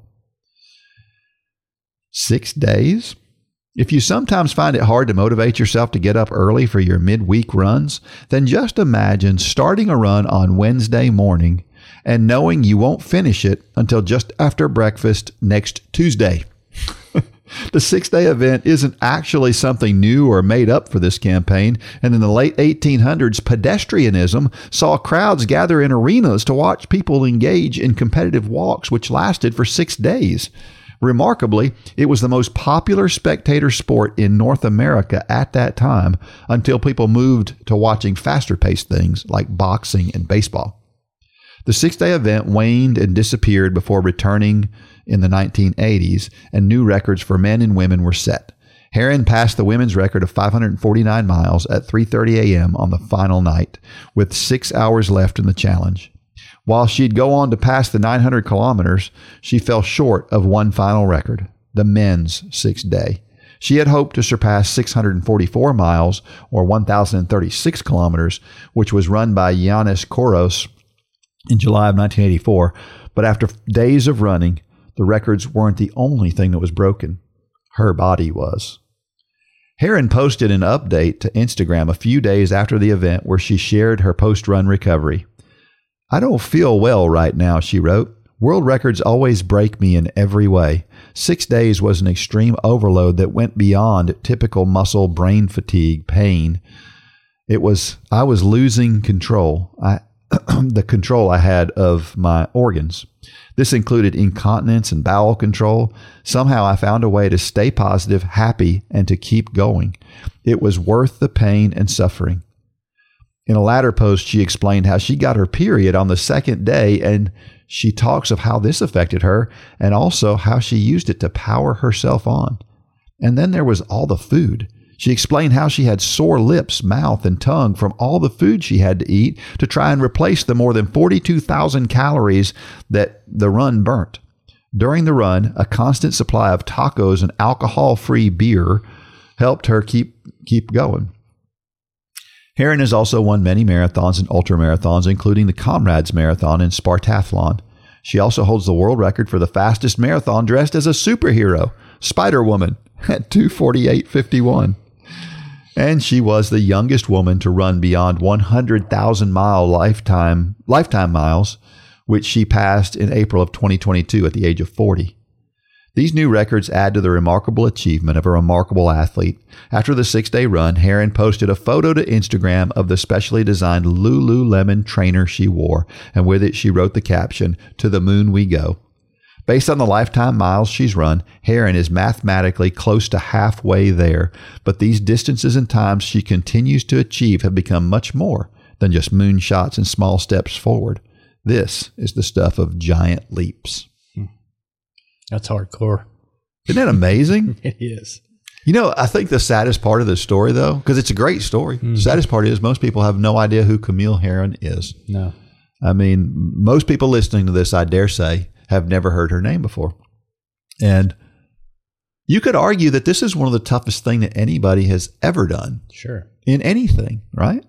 6 days? If you sometimes find it hard to motivate yourself to get up early for your midweek runs, then just imagine starting a run on Wednesday morning and knowing you won't finish it until just after breakfast next Tuesday. The 6-day event isn't actually something new or made up for this campaign, and in the late 1800s, pedestrianism saw crowds gather in arenas to watch people engage in competitive walks, which lasted for 6 days. Remarkably, it was the most popular spectator sport in North America at that time until people moved to watching faster-paced things like boxing and baseball. The 6-day event waned and disappeared before returning in the 1980s, and new records for men and women were set. Herrin passed the women's record of 549 miles at 3:30 a.m. on the final night, with 6 hours left in the challenge. While she'd go on to pass the 900 kilometers, she fell short of one final record, the men's 6-day. She had hoped to surpass 644 miles, or 1,036 kilometers, which was run by Yannis Kouros in July of 1984. But after days of running, the records weren't the only thing that was broken. Her body was. Herrin posted an update to Instagram a few days after the event where she shared her post-run recovery. "I don't feel well right now," she wrote. "World records always break me in every way. 6 days was an extreme overload that went beyond typical muscle brain fatigue pain. I was losing control. The control I had of my organs. This included incontinence and bowel control. Somehow I found a way to stay positive, happy, and to keep going. It was worth the pain and suffering." In a later post, she explained how she got her period on the 2nd day, and she talks of how this affected her and also how she used it to power herself on. And then there was all the food. She explained how she had sore lips, mouth, and tongue from all the food she had to eat to try and replace the more than 42,000 calories that the run burnt. During the run, a constant supply of tacos and alcohol-free beer helped her keep going. Herrin has also won many marathons and ultramarathons, including the Comrades Marathon and Spartathlon. She also holds the world record for the fastest marathon dressed as a superhero, Spider-Woman, at 2:48:51. And she was the youngest woman to run beyond 100,000-mile lifetime miles, which she passed in April of 2022 at the age of 40. These new records add to the remarkable achievement of a remarkable athlete. After the 6-day run, Herrin posted a photo to Instagram of the specially designed Lululemon trainer she wore, and with it she wrote the caption, "To the moon we go." Based on the lifetime miles she's run, Herrin is mathematically close to halfway there, but these distances and times she continues to achieve have become much more than just moonshots and small steps forward. This is the stuff of giant leaps. That's hardcore. Isn't that amazing? It is. You know, I think the saddest part of this story, though, because it's a great story, the saddest part is most people have no idea who Camille Herrin is. No. I mean, most people listening to this, I dare say, have never heard her name before. And you could argue that this is one of the toughest things that anybody has ever done. Sure. In anything, right?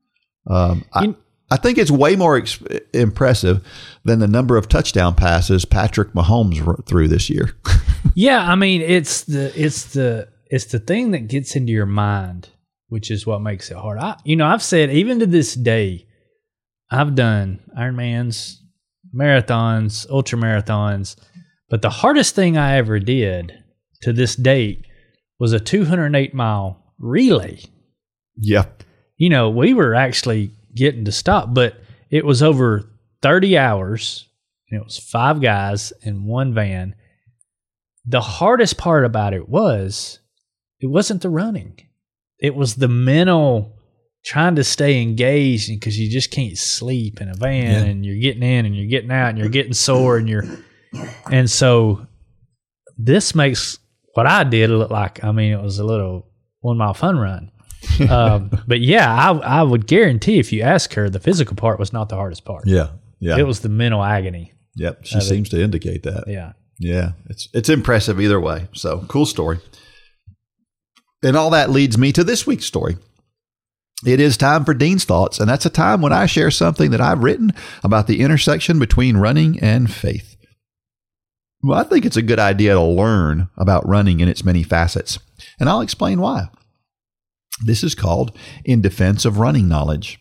I think it's way more impressive than the number of touchdown passes Patrick Mahomes threw this year. Yeah, I mean, it's the thing that gets into your mind, which is what makes it hard. I've said even to this day, I've done Ironmans, marathons, ultra marathons, but the hardest thing I ever did to this date was a 208-mile relay. Yep. We were actually getting to stop, but it was over 30 hours, and it was 5 guys in one van. The hardest part about it wasn't the running. It was the mental trying to stay engaged, because you just can't sleep in a van, and you're getting in and you're getting out and you're getting sore, and so this makes what I did looked like, it was a little 1 mile fun run. But yeah, I would guarantee if you ask her, the physical part was not the hardest part. Yeah. Yeah. It was the mental agony. Yep. She seems to indicate that. Yeah. Yeah. It's impressive either way. So cool story. And all that leads me to this week's story. It is time for Dean's Thoughts, and that's a time when I share something that I've written about the intersection between running and faith. Well, I think it's a good idea to learn about running in its many facets, and I'll explain why. This is called In Defense of Running Knowledge.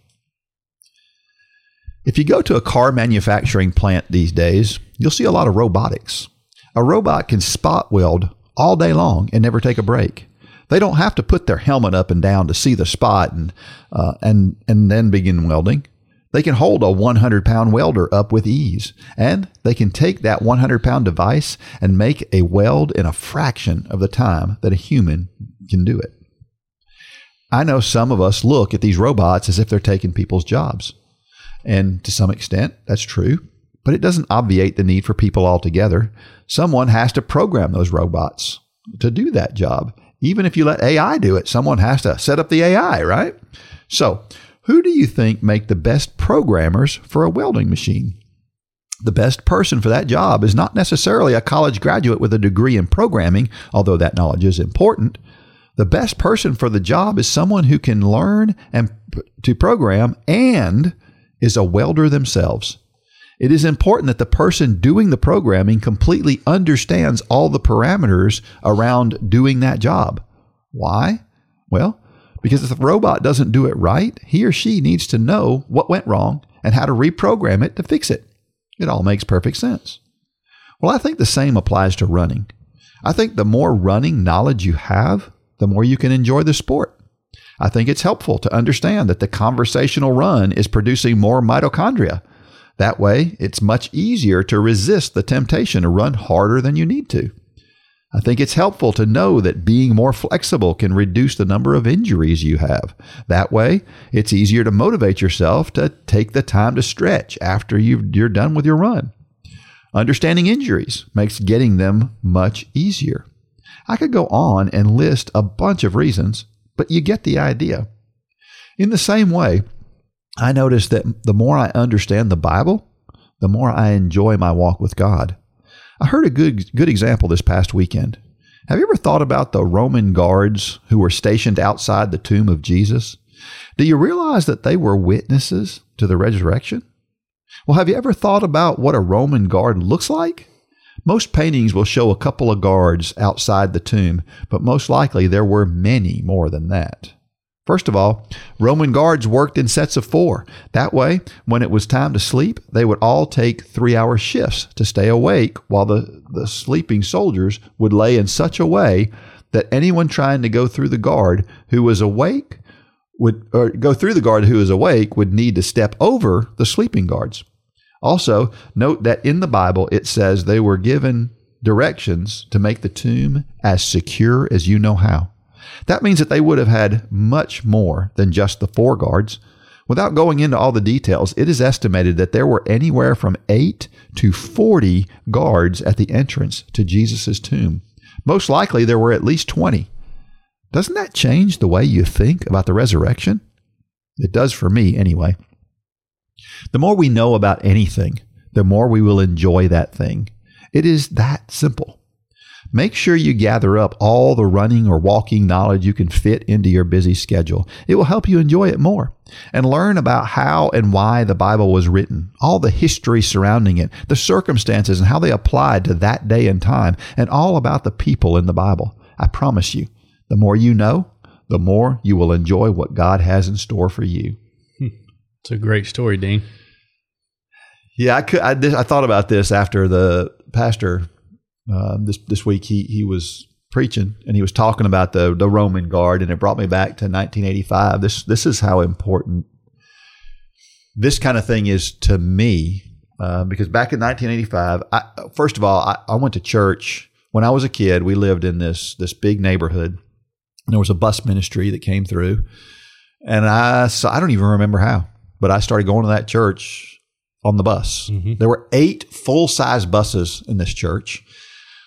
If you go to a car manufacturing plant these days, you'll see a lot of robotics. A robot can spot weld all day long and never take a break. They don't have to put their helmet up and down to see the spot and then begin welding. They can hold a 100-pound welder up with ease, and they can take that 100-pound device and make a weld in a fraction of the time that a human can do it. I know some of us look at these robots as if they're taking people's jobs, and to some extent, that's true, but it doesn't obviate the need for people altogether. Someone has to program those robots to do that job. Even if you let AI do it, someone has to set up the AI, right? So, who do you think make the best programmers for a welding machine? The best person for that job is not necessarily a college graduate with a degree in programming, although that knowledge is important. The best person for the job is someone who can learn and to program and is a welder themselves. It is important that the person doing the programming completely understands all the parameters around doing that job. Why? Well, because if the robot doesn't do it right, he or she needs to know what went wrong and how to reprogram it to fix it. It all makes perfect sense. Well, I think the same applies to running. I think the more running knowledge you have, the more you can enjoy the sport. I think it's helpful to understand that the conversational run is producing more mitochondria. That way, it's much easier to resist the temptation to run harder than you need to. I think it's helpful to know that being more flexible can reduce the number of injuries you have. That way, it's easier to motivate yourself to take the time to stretch after you're done with your run. Understanding injuries makes getting them much easier. I could go on and list a bunch of reasons, but you get the idea. In the same way, I notice that the more I understand the Bible, the more I enjoy my walk with God. I heard a good example this past weekend. Have you ever thought about the Roman guards who were stationed outside the tomb of Jesus? Do you realize that they were witnesses to the resurrection? Well, have you ever thought about what a Roman guard looks like? Most paintings will show a couple of guards outside the tomb, but most likely there were many more than that. First of all, Roman guards worked in sets of 4. That way, when it was time to sleep, they would all take 3-hour shifts to stay awake while the sleeping soldiers would lay in such a way that anyone trying to go through the guard who was awake would need to step over the sleeping guards. Also, note that in the Bible, it says they were given directions to make the tomb as secure as you know how. That means that they would have had much more than just the 4 guards. Without going into all the details, it is estimated that there were anywhere from 8 to 40 guards at the entrance to Jesus' tomb. Most likely, there were at least 20. Doesn't that change the way you think about the resurrection? It does for me, anyway. The more we know about anything, the more we will enjoy that thing. It is that simple. Make sure you gather up all the running or walking knowledge you can fit into your busy schedule. It will help you enjoy it more. And learn about how and why the Bible was written, all the history surrounding it, the circumstances and how they applied to that day and time, and all about the people in the Bible. I promise you, the more you know, the more you will enjoy what God has in store for you. It's a great story, Dean. Yeah, I thought about this after the pastor this week. He was preaching and he was talking about the Roman guard, and it brought me back to 1985. This is how important this kind of thing is to me, because back in 1985, first of all, I went to church when I was a kid. We lived in this big neighborhood, and there was a bus ministry that came through, and I don't even remember how, but I started going to that church on the bus. Mm-hmm. There were 8 full-size buses in this church.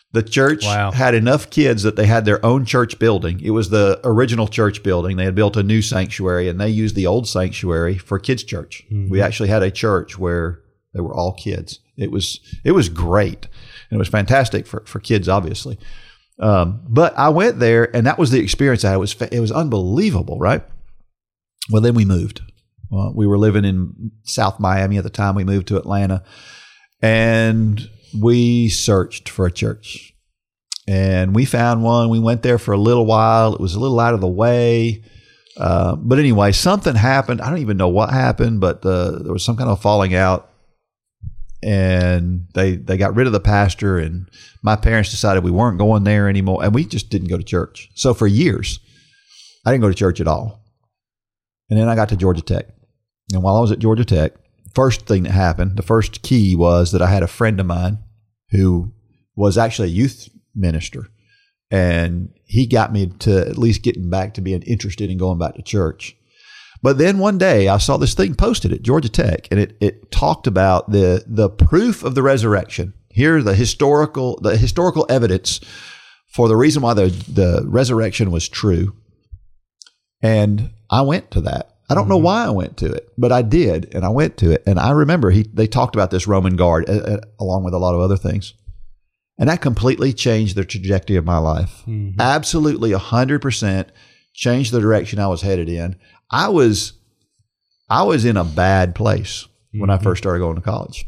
The church had enough kids that they had their own church building. It was the original church building. They had built a new sanctuary, and they used the old sanctuary for kids' church. Mm-hmm. We actually had a church where they were all kids. It was great, and it was fantastic for kids, obviously. But I went there, and that was the experience I had. It was unbelievable, right? Well, then we moved. Well, we were living in South Miami at the time. We moved to Atlanta, and we searched for a church, and we found one. We went there for a little while. It was a little out of the way. But anyway, something happened. I don't even know what happened, but there was some kind of falling out, and they got rid of the pastor, and my parents decided we weren't going there anymore, and we just didn't go to church. So for years, I didn't go to church at all. And then I got to Georgia Tech. And while I was at Georgia Tech, first thing that happened, the first key was that I had a friend of mine who was actually a youth minister, and he got me to at least getting back to being interested in going back to church. But then one day I saw this thing posted at Georgia Tech, and it talked about the proof of the resurrection. Here's the historical evidence for the reason why the resurrection was true. And I went to that. I don't know why I went to it, but I did, and I went to it. And I remember they talked about this Roman guard along with a lot of other things. And that completely changed the trajectory of my life. Mm-hmm. Absolutely 100% changed the direction I was headed in. I was in a bad place when I first started going to college.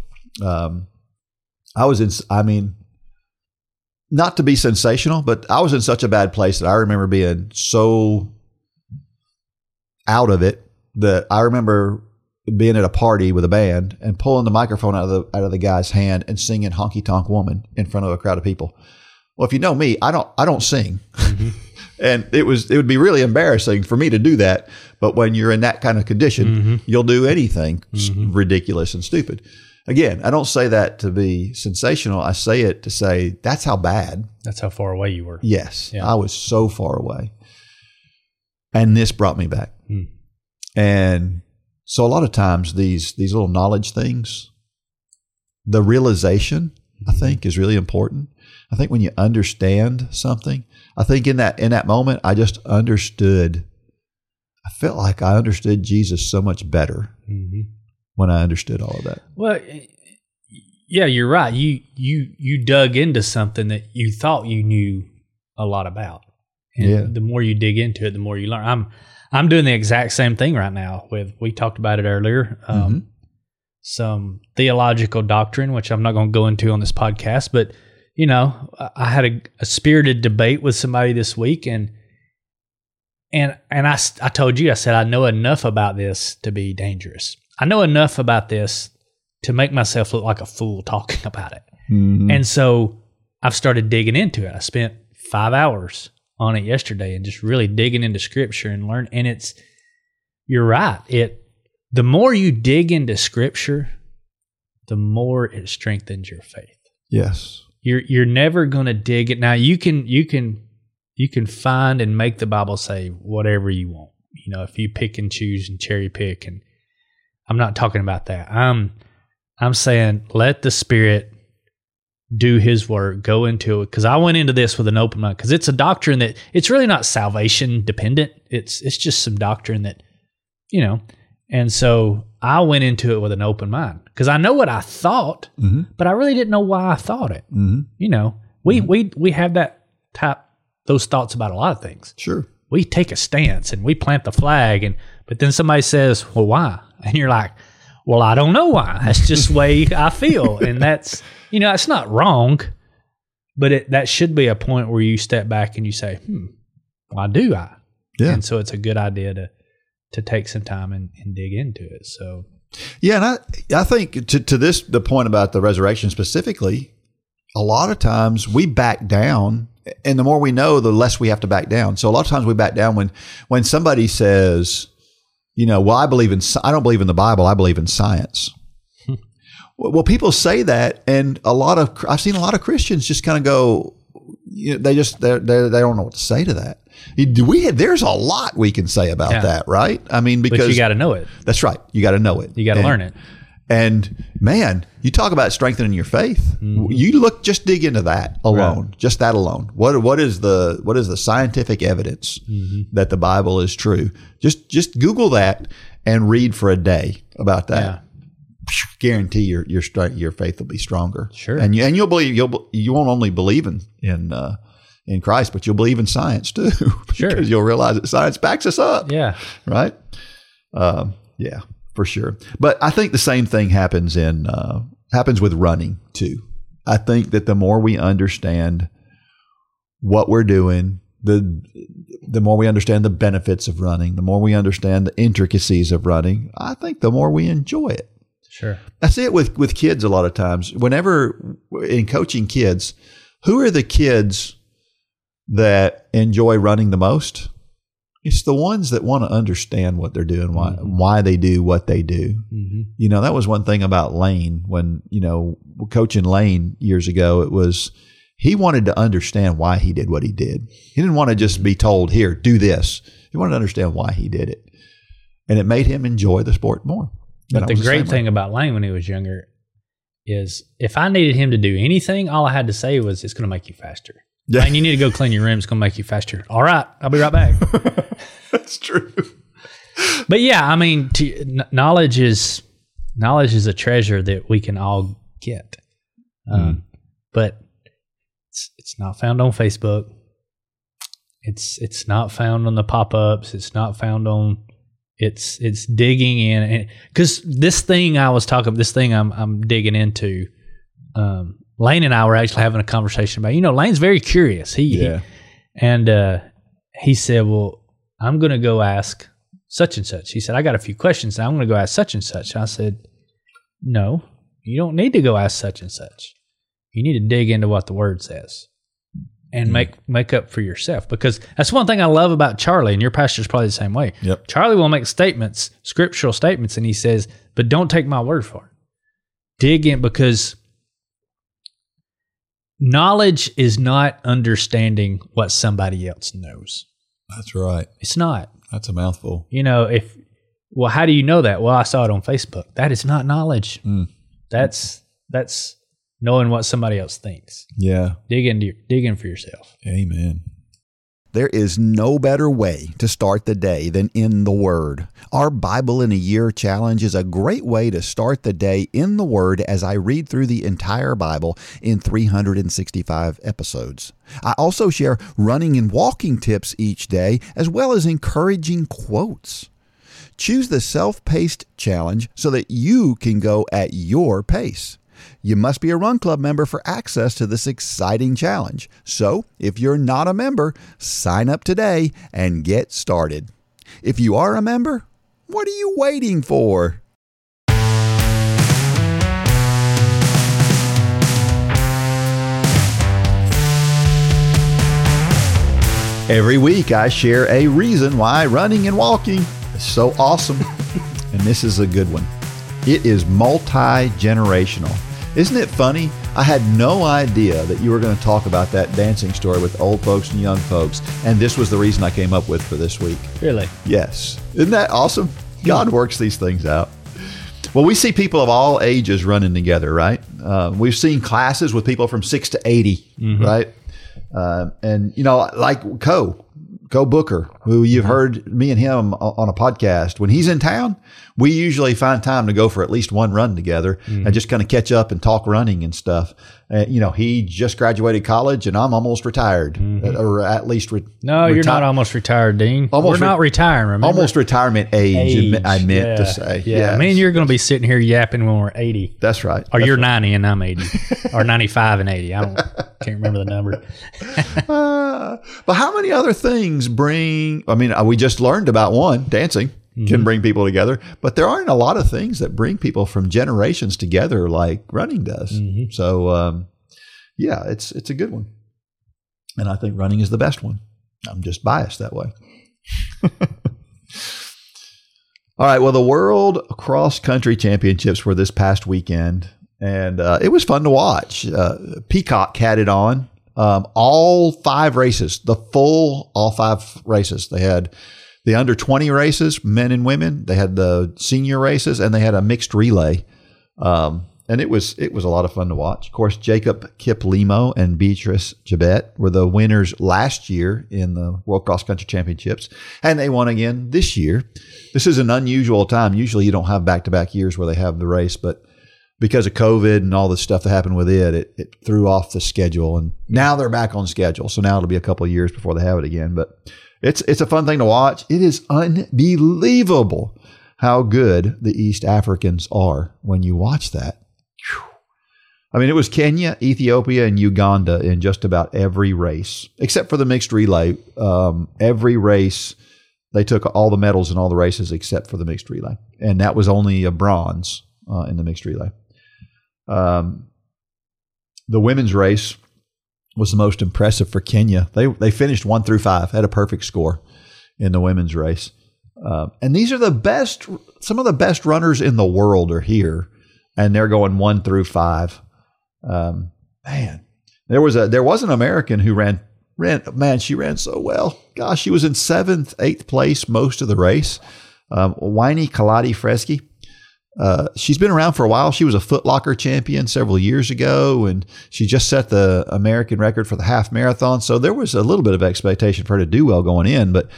Not to be sensational, but I was in such a bad place that I remember being so out of it that I remember being at a party with a band and pulling the microphone out of the guy's hand and singing "Honky Tonk Woman" in front of a crowd of people. Well, if you know me, I don't sing, and it would be really embarrassing for me to do that. But when you're in that kind of condition, you'll do anything ridiculous and stupid. Again, I don't say that to be sensational. I say it to say that's how bad. That's how far away you were. Yes, I was so far away, and this brought me back. And so a lot of times these little knowledge things, the realization, I think, is really important. I think when you understand something, I think in that moment, I just understood. I felt like I understood Jesus so much better when I understood all of that. Well, yeah, you're right. You dug into something that you thought you knew a lot about. And the more you dig into it, the more you learn. I'm doing the exact same thing right now we talked about it earlier, some theological doctrine, which I'm not going to go into on this podcast, but, I had a spirited debate with somebody this week, and I told you, I said, I know enough about this to be dangerous. I know enough about this to make myself look like a fool talking about it. And so I've started digging into it. I spent 5 hours on it yesterday and just really digging into scripture and learn. And you're right. The more you dig into scripture, the more it strengthens your faith. Yes. You're never going to dig it. Now you can find and make the Bible say whatever you want. If you pick and choose and cherry pick, and I'm not talking about that. I'm saying let the Spirit do His work, go into it. Because I went into this with an open mind, because it's a doctrine that it's really not salvation dependent. It's just some doctrine that, and so I went into it with an open mind because I know what I thought, but I really didn't know why I thought it. We have those thoughts about a lot of things. Sure. We take a stance and we plant the flag, but then somebody says, well, why? And you're like, well, I don't know why. That's just the way I feel. And that's, it's not wrong, but that should be a point where you step back and you say, why do I? Yeah. And so it's a good idea to take some time and dig into it. So, yeah. And I think to the point about the resurrection specifically, a lot of times we back down, and the more we know, the less we have to back down. So a lot of times we back down when somebody says, well, I don't believe in the Bible. I believe in science. Well, people say that, and I've seen a lot of Christians just kind of go, they don't know what to say to that. There's a lot we can say about that, right? I mean, because but you got to know it. That's right. You got to know it. You got to learn it. And man, you talk about strengthening your faith. You just dig into that alone, just that alone. What is the scientific evidence that the Bible is true? Just Google that and read for a day about that. Yeah. Guarantee your faith will be stronger. Sure. And you'll believe you won't only believe in Christ, but you'll believe in science too. Sure. Because you'll realize that science backs us up. Yeah. Right. Yeah, for sure. But I think the same thing happens with running too. I think that the more we understand what we're doing, the more we understand the benefits of running, the more we understand the intricacies of running, I think the more we enjoy it. Sure. I see it with kids a lot of times. Whenever in coaching kids, who are the kids that enjoy running the most? It's the ones that want to understand what they're doing, why they do what they do. Mm-hmm. That was one thing about Lane when, coaching Lane years ago, it was he wanted to understand why he did what he did. He didn't want to just be told, here, do this. He wanted to understand why he did it. And it made him enjoy the sport more. But the great thing about Lane when he was younger is if I needed him to do anything, all I had to say was, it's going to make you faster. Yeah. Lane, you need to go clean your room. It's going to make you faster. All right. I'll be right back. That's true. But yeah, I mean, knowledge is a treasure that we can all get. But it's not found on Facebook. It's not found on the pop-ups. It's not found on... It's digging in, because this thing I'm digging into. Lane and I were actually having a conversation about. Lane's very curious. He said, "Well, I'm going to go ask such and such." He said, "I got a few questions. And I'm going to go ask such and such." And I said, "No, you don't need to go ask such and such. You need to dig into what the Word says." And make up for yourself, because that's one thing I love about Charlie, and your pastor's probably the same way. Yep. Charlie will make statements, scriptural statements, and he says, but don't take my word for it. Dig in, because knowledge is not understanding what somebody else knows. That's right. It's not. That's a mouthful. How do you know that? Well, I saw it on Facebook. That is not knowledge. That's knowing what somebody else thinks. Yeah. Dig in for yourself. Amen. There is no better way to start the day than in the Word. Our Bible in a Year challenge is a great way to start the day in the Word as I read through the entire Bible in 365 episodes. I also share running and walking tips each day, as well as encouraging quotes. Choose the self-paced challenge so that you can go at your pace. You must be a Run Club member for access to this exciting challenge. So, if you're not a member, sign up today and get started. If you are a member, what are you waiting for? Every week I share a reason why running and walking is so awesome. And this is a good one. It is multi-generational. Isn't it funny? I had no idea that you were going to talk about that dancing story with old folks and young folks, and this was the reason I came up with for this week. Really? Yes. Isn't that awesome? God works these things out. Well, we see people of all ages running together, right? We've seen classes with people from 6 to 80, right? And, like Co Booker, who you've heard me and him on a podcast. When he's in town, we usually find time to go for at least one run together and just kind of catch up and talk running and stuff. He just graduated college and I'm almost retired, or at least No, you're not almost retired, Dean. We're not retiring, remember? Almost retirement age. I meant to say. Yeah, me and you're going to be sitting here yapping when we're 80. That's right. Or you're 90 and I'm 80. Or 95 and 80. Can't remember the number. But how many other things we just learned about one, dancing can bring people together, but there aren't a lot of things that bring people from generations together like running does. So, it's a good one. And I think running is the best one. I'm just biased that way. All right. Well, the World Cross Country Championships were this past weekend, and it was fun to watch. Peacock had it on. All 5 races, all 5 races. They had the under 20 races, men and women. They had the senior races, and they had a mixed relay And it was a lot of fun to watch. Of course, Jacob Kiplimo and Beatrice Jabet were the winners last year in the World Cross Country Championships, and they won again this year. This is an unusual time. Usually you don't have back-to-back years where they have the race, but because of COVID and all the stuff that happened with it threw off the schedule, and now they're back on schedule. So now it'll be a couple of years before they have it again. But it's a fun thing to watch. It is unbelievable how good the East Africans are when you watch that. Whew. I mean, it was Kenya, Ethiopia, and Uganda in just about every race, except for the mixed relay. Every race, they took all the medals in all the races except for the mixed relay. And that was only a bronze in the mixed relay. The women's race was the most impressive for Kenya. They finished 1 through 5, had a perfect score in the women's race. And these are some of the best runners in the world are here, and they're going 1 through 5. Man, there was an American who ran. Man, she ran so well. Gosh, she was in 7th, 8th place most of the race. Winnie Kaladi-Fresky. She's been around for a while. She was a Foot Locker champion several years ago, and she just set the American record for the half marathon. So there was a little bit of expectation for her to do well going in, but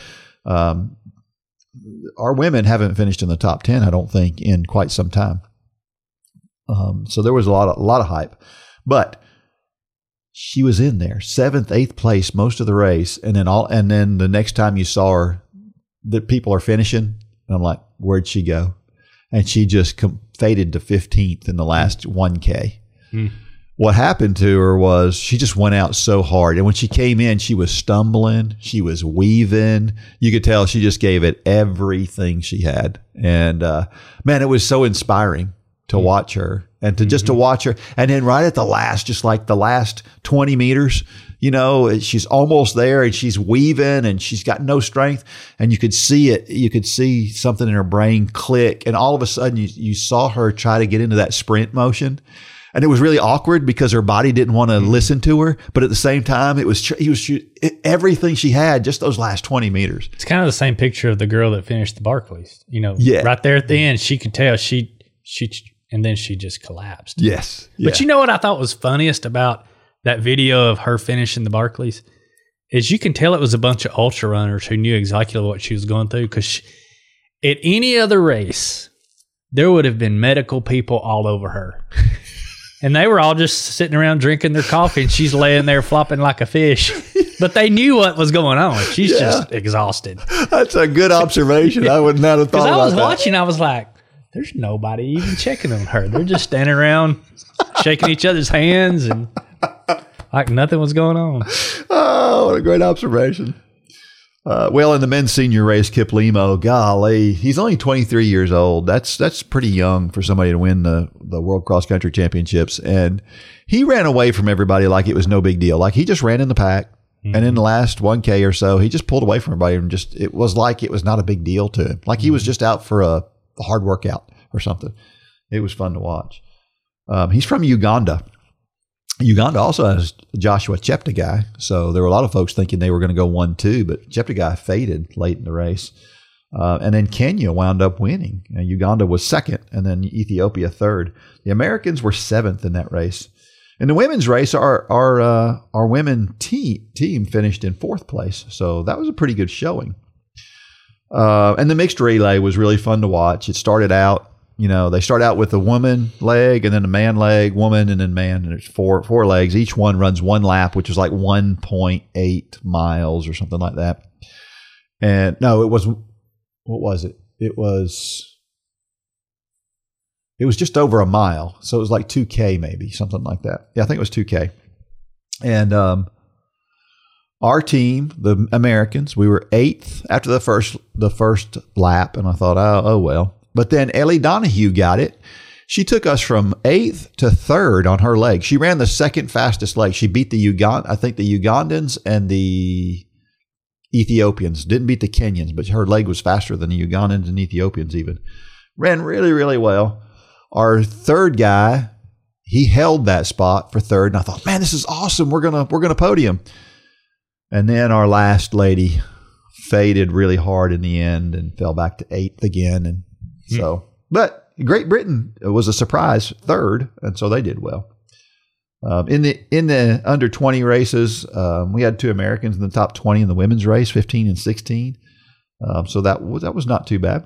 our women haven't finished in the top 10, I don't think, in quite some time. So there was a lot of hype, but she was in there, 7th, 8th place most of the race, and then the next time you saw her, the people are finishing, and I'm like, where'd she go? And she just faded to 15th in the last 1K. What happened to her was she just went out so hard. And when she came in, she was stumbling. She was weaving. You could tell she just gave it everything she had. And, man, it was so inspiring to watch her and to watch her. And then right at the last, just like the last 20 meters, she's almost there and she's weaving and she's got no strength, and you could see it. You could see something in her brain click. And all of a sudden you saw her try to get into that sprint motion. And it was really awkward because her body didn't want to listen to her. But at the same time, it was everything she had, just those last 20 meters. It's kind of the same picture of the girl that finished the Barclays. Right there at the end, she could tell and then she just collapsed. Yes. Yeah. But you know what I thought was funniest about that video of her finishing the Barclays is you can tell it was a bunch of ultra runners who knew exactly what she was going through, because at any other race, there would have been medical people all over her. And they were all just sitting around drinking their coffee, and she's laying there flopping like a fish. But they knew what was going on. She's just exhausted. That's a good observation. I would not have thought about that. Because I was watching, I was like, there's nobody even checking on her. They're just standing around shaking each other's hands and like nothing was going on. Oh, what a great observation. Well, in the men's senior race, Kiplimo, golly, he's only 23 years old. That's pretty young for somebody to win the World Cross Country Championships. And he ran away from everybody like it was no big deal. Like he just ran in the pack. Mm-hmm. And in the last 1K or so, he just pulled away from everybody and it was like it was not a big deal to him. Like he was just out for a hard workout or something. It was fun to watch. He's from Uganda. Uganda also has Joshua Cheptegei, so there were a lot of folks thinking they were going to go 1-2, but Cheptegei faded late in the race. And then Kenya wound up winning. And Uganda was second, and then Ethiopia third. The Americans were seventh in that race. In the women's race, our women team finished in fourth place, so that was a pretty good showing. And the mixed relay was really fun to watch. It started out, they start out with a woman leg and then a man leg, woman, and then man. And it's four legs. Each one runs one lap, which was like 1.8 miles or something like that. And no, it was, what was it? It was just over a mile. So it was like 2K maybe, something like that. Yeah, I think it was 2K. And our team, the Americans, we were eighth after the first lap. And I thought, oh well. But then Ellie Donahue got it. She took us from 8th to 3rd on her leg. She ran the second fastest leg. She beat the Ugandans and the Ethiopians. Didn't beat the Kenyans, but her leg was faster than the Ugandans and Ethiopians even. Ran really, really well. Our third guy, he held that spot for third, and I thought, man, this is awesome. We're gonna podium. And then our last lady faded really hard in the end and fell back to 8th again. And so, but Great Britain was a surprise third, and so they did well. In the under 20 races, we had 2 Americans in the top 20 in the women's race, 15 and 16. So that was not too bad.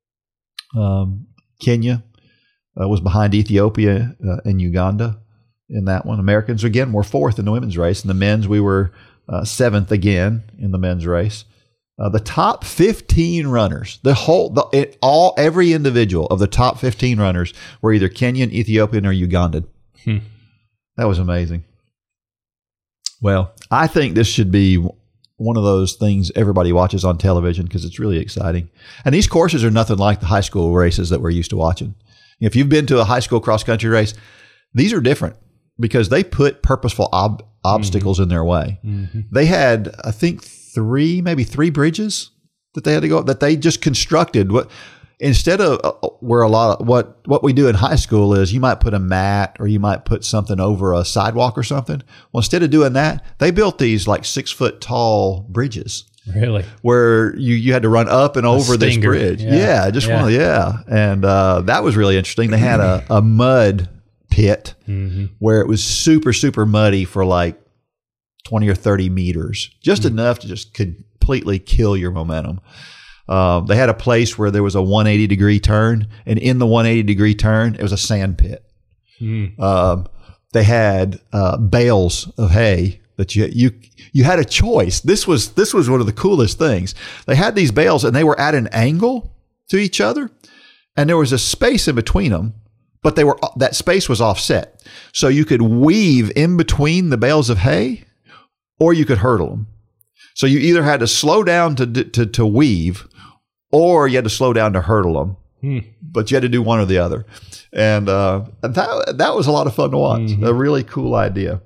Kenya was behind Ethiopia and Uganda in that one. Americans again were 4th in the women's race. In the men's, we were 7th again in the men's race. The top 15 runners, every individual of the top 15 runners were either Kenyan, Ethiopian, or Ugandan. That was amazing. Well, I think this should be one of those things everybody watches on television because it's really exciting. And these courses are nothing like the high school races that we're used to watching. If you've been to a high school cross-country race, these are different because they put purposeful obstacles in their way. Mm-hmm. They had, I think, maybe three bridges that they had to go up that they just constructed. Instead of where a lot of what we do in high school is you might put a mat or you might put something over a sidewalk or something. Well, instead of doing that, they built these like 6 foot tall bridges. Really? Where you had to run up and over this bridge. Yeah, And that was really interesting. They had a mud pit where it was super, super muddy for like 20 or 30 meters, just enough to just completely kill your momentum. They had a place where there was a 180 degree turn, and in the 180 degree turn, it was a sand pit. They had bales of hay that you had a choice. This was one of the coolest things. They had these bales, and they were at an angle to each other, and there was a space in between them, but that space was offset, so you could weave in between the bales of hay, or you could hurdle them. So you either had to slow down to weave, or you had to slow down to hurdle them, but you had to do one or the other. And that was a lot of fun to watch. A really cool idea.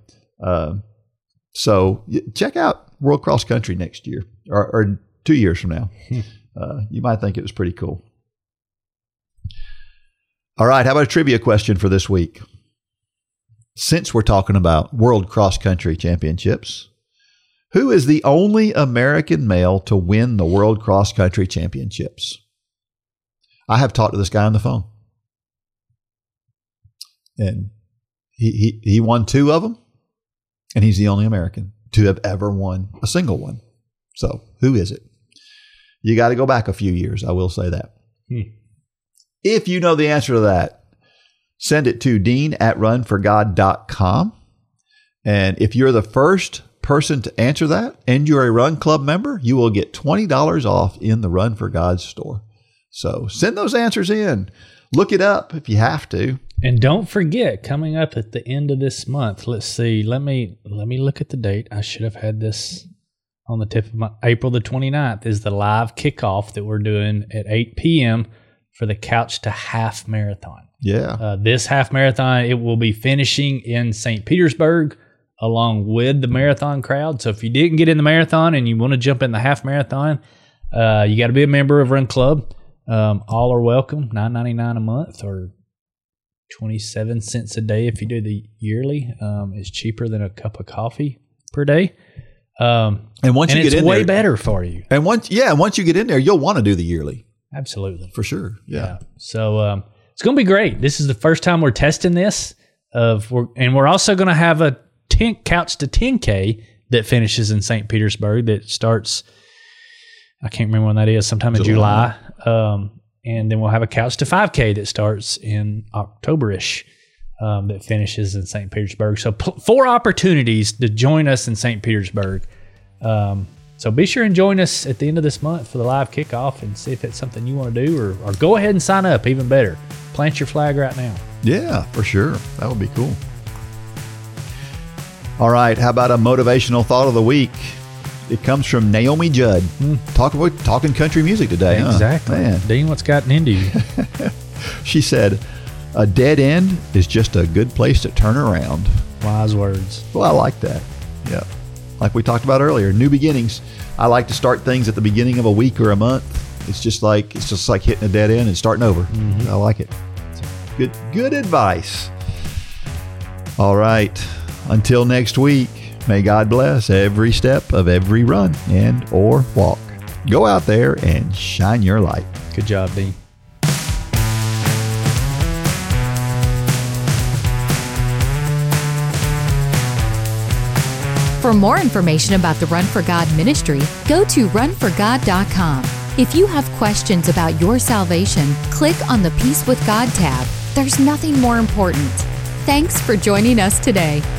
So check out World Cross Country next year or 2 years from now. You might think it was pretty cool. All right. How about a trivia question for this week? Since we're talking about World Cross Country Championships, who is the only American male to win the World Cross Country Championships? I have talked to this guy on the phone. And he won 2 of them, and he's the only American to have ever won a single one. So who is it? You got to go back a few years, I will say that. If you know the answer to that, send it to dean@runforgod.com. And if you're the first person to answer that and you're a Run Club member, you will get $20 off in the Run for God store. So send those answers in. Look it up if you have to. And don't forget, coming up at the end of this month, let's see, let me look at the date. I should have had this on the tip of my April the 29th is the live kickoff that we're doing at 8 p.m. for the Couch to Half Marathon. Yeah. This half marathon, it will be finishing in St. Petersburg along with the marathon crowd. So if you didn't get in the marathon and you want to jump in the half marathon, you got to be a member of Run Club. All are welcome, $9.99 a month or 27 cents a day if you do the yearly. It's cheaper than a cup of coffee per day. And once you get in there, it's way better for you. And once you get in there, you'll want to do the yearly. Absolutely. For sure. Yeah. So it's going to be great. This is the first time we're testing this. And we're also going to have a Couch to 10K that finishes in St. Petersburg that starts, I can't remember when that is, sometime in July. And then we'll have a Couch to 5K that starts in October-ish that finishes in St. Petersburg. So 4 opportunities to join us in St. Petersburg. So be sure and join us at the end of this month for the live kickoff and see if it's something you want to do or go ahead and sign up, even better. Plant your flag right now. Yeah, for sure. That would be cool. All right, how about a motivational thought of the week? It comes from Naomi Judd. Talking country music today. Exactly. Huh? Man. Dean, what's gotten into you? She said, a dead end is just a good place to turn around. Wise words. Well, I like that. Yeah. Like we talked about earlier, new beginnings. I like to start things at the beginning of a week or a month. It's just like hitting a dead end and starting over. I like it. Good advice. All right. Until next week, may God bless every step of every run and or walk. Go out there and shine your light. Good job, Dean. For more information about the Run for God ministry, go to runforgod.com. If you have questions about your salvation, click on the Peace with God tab. There's nothing more important. Thanks for joining us today.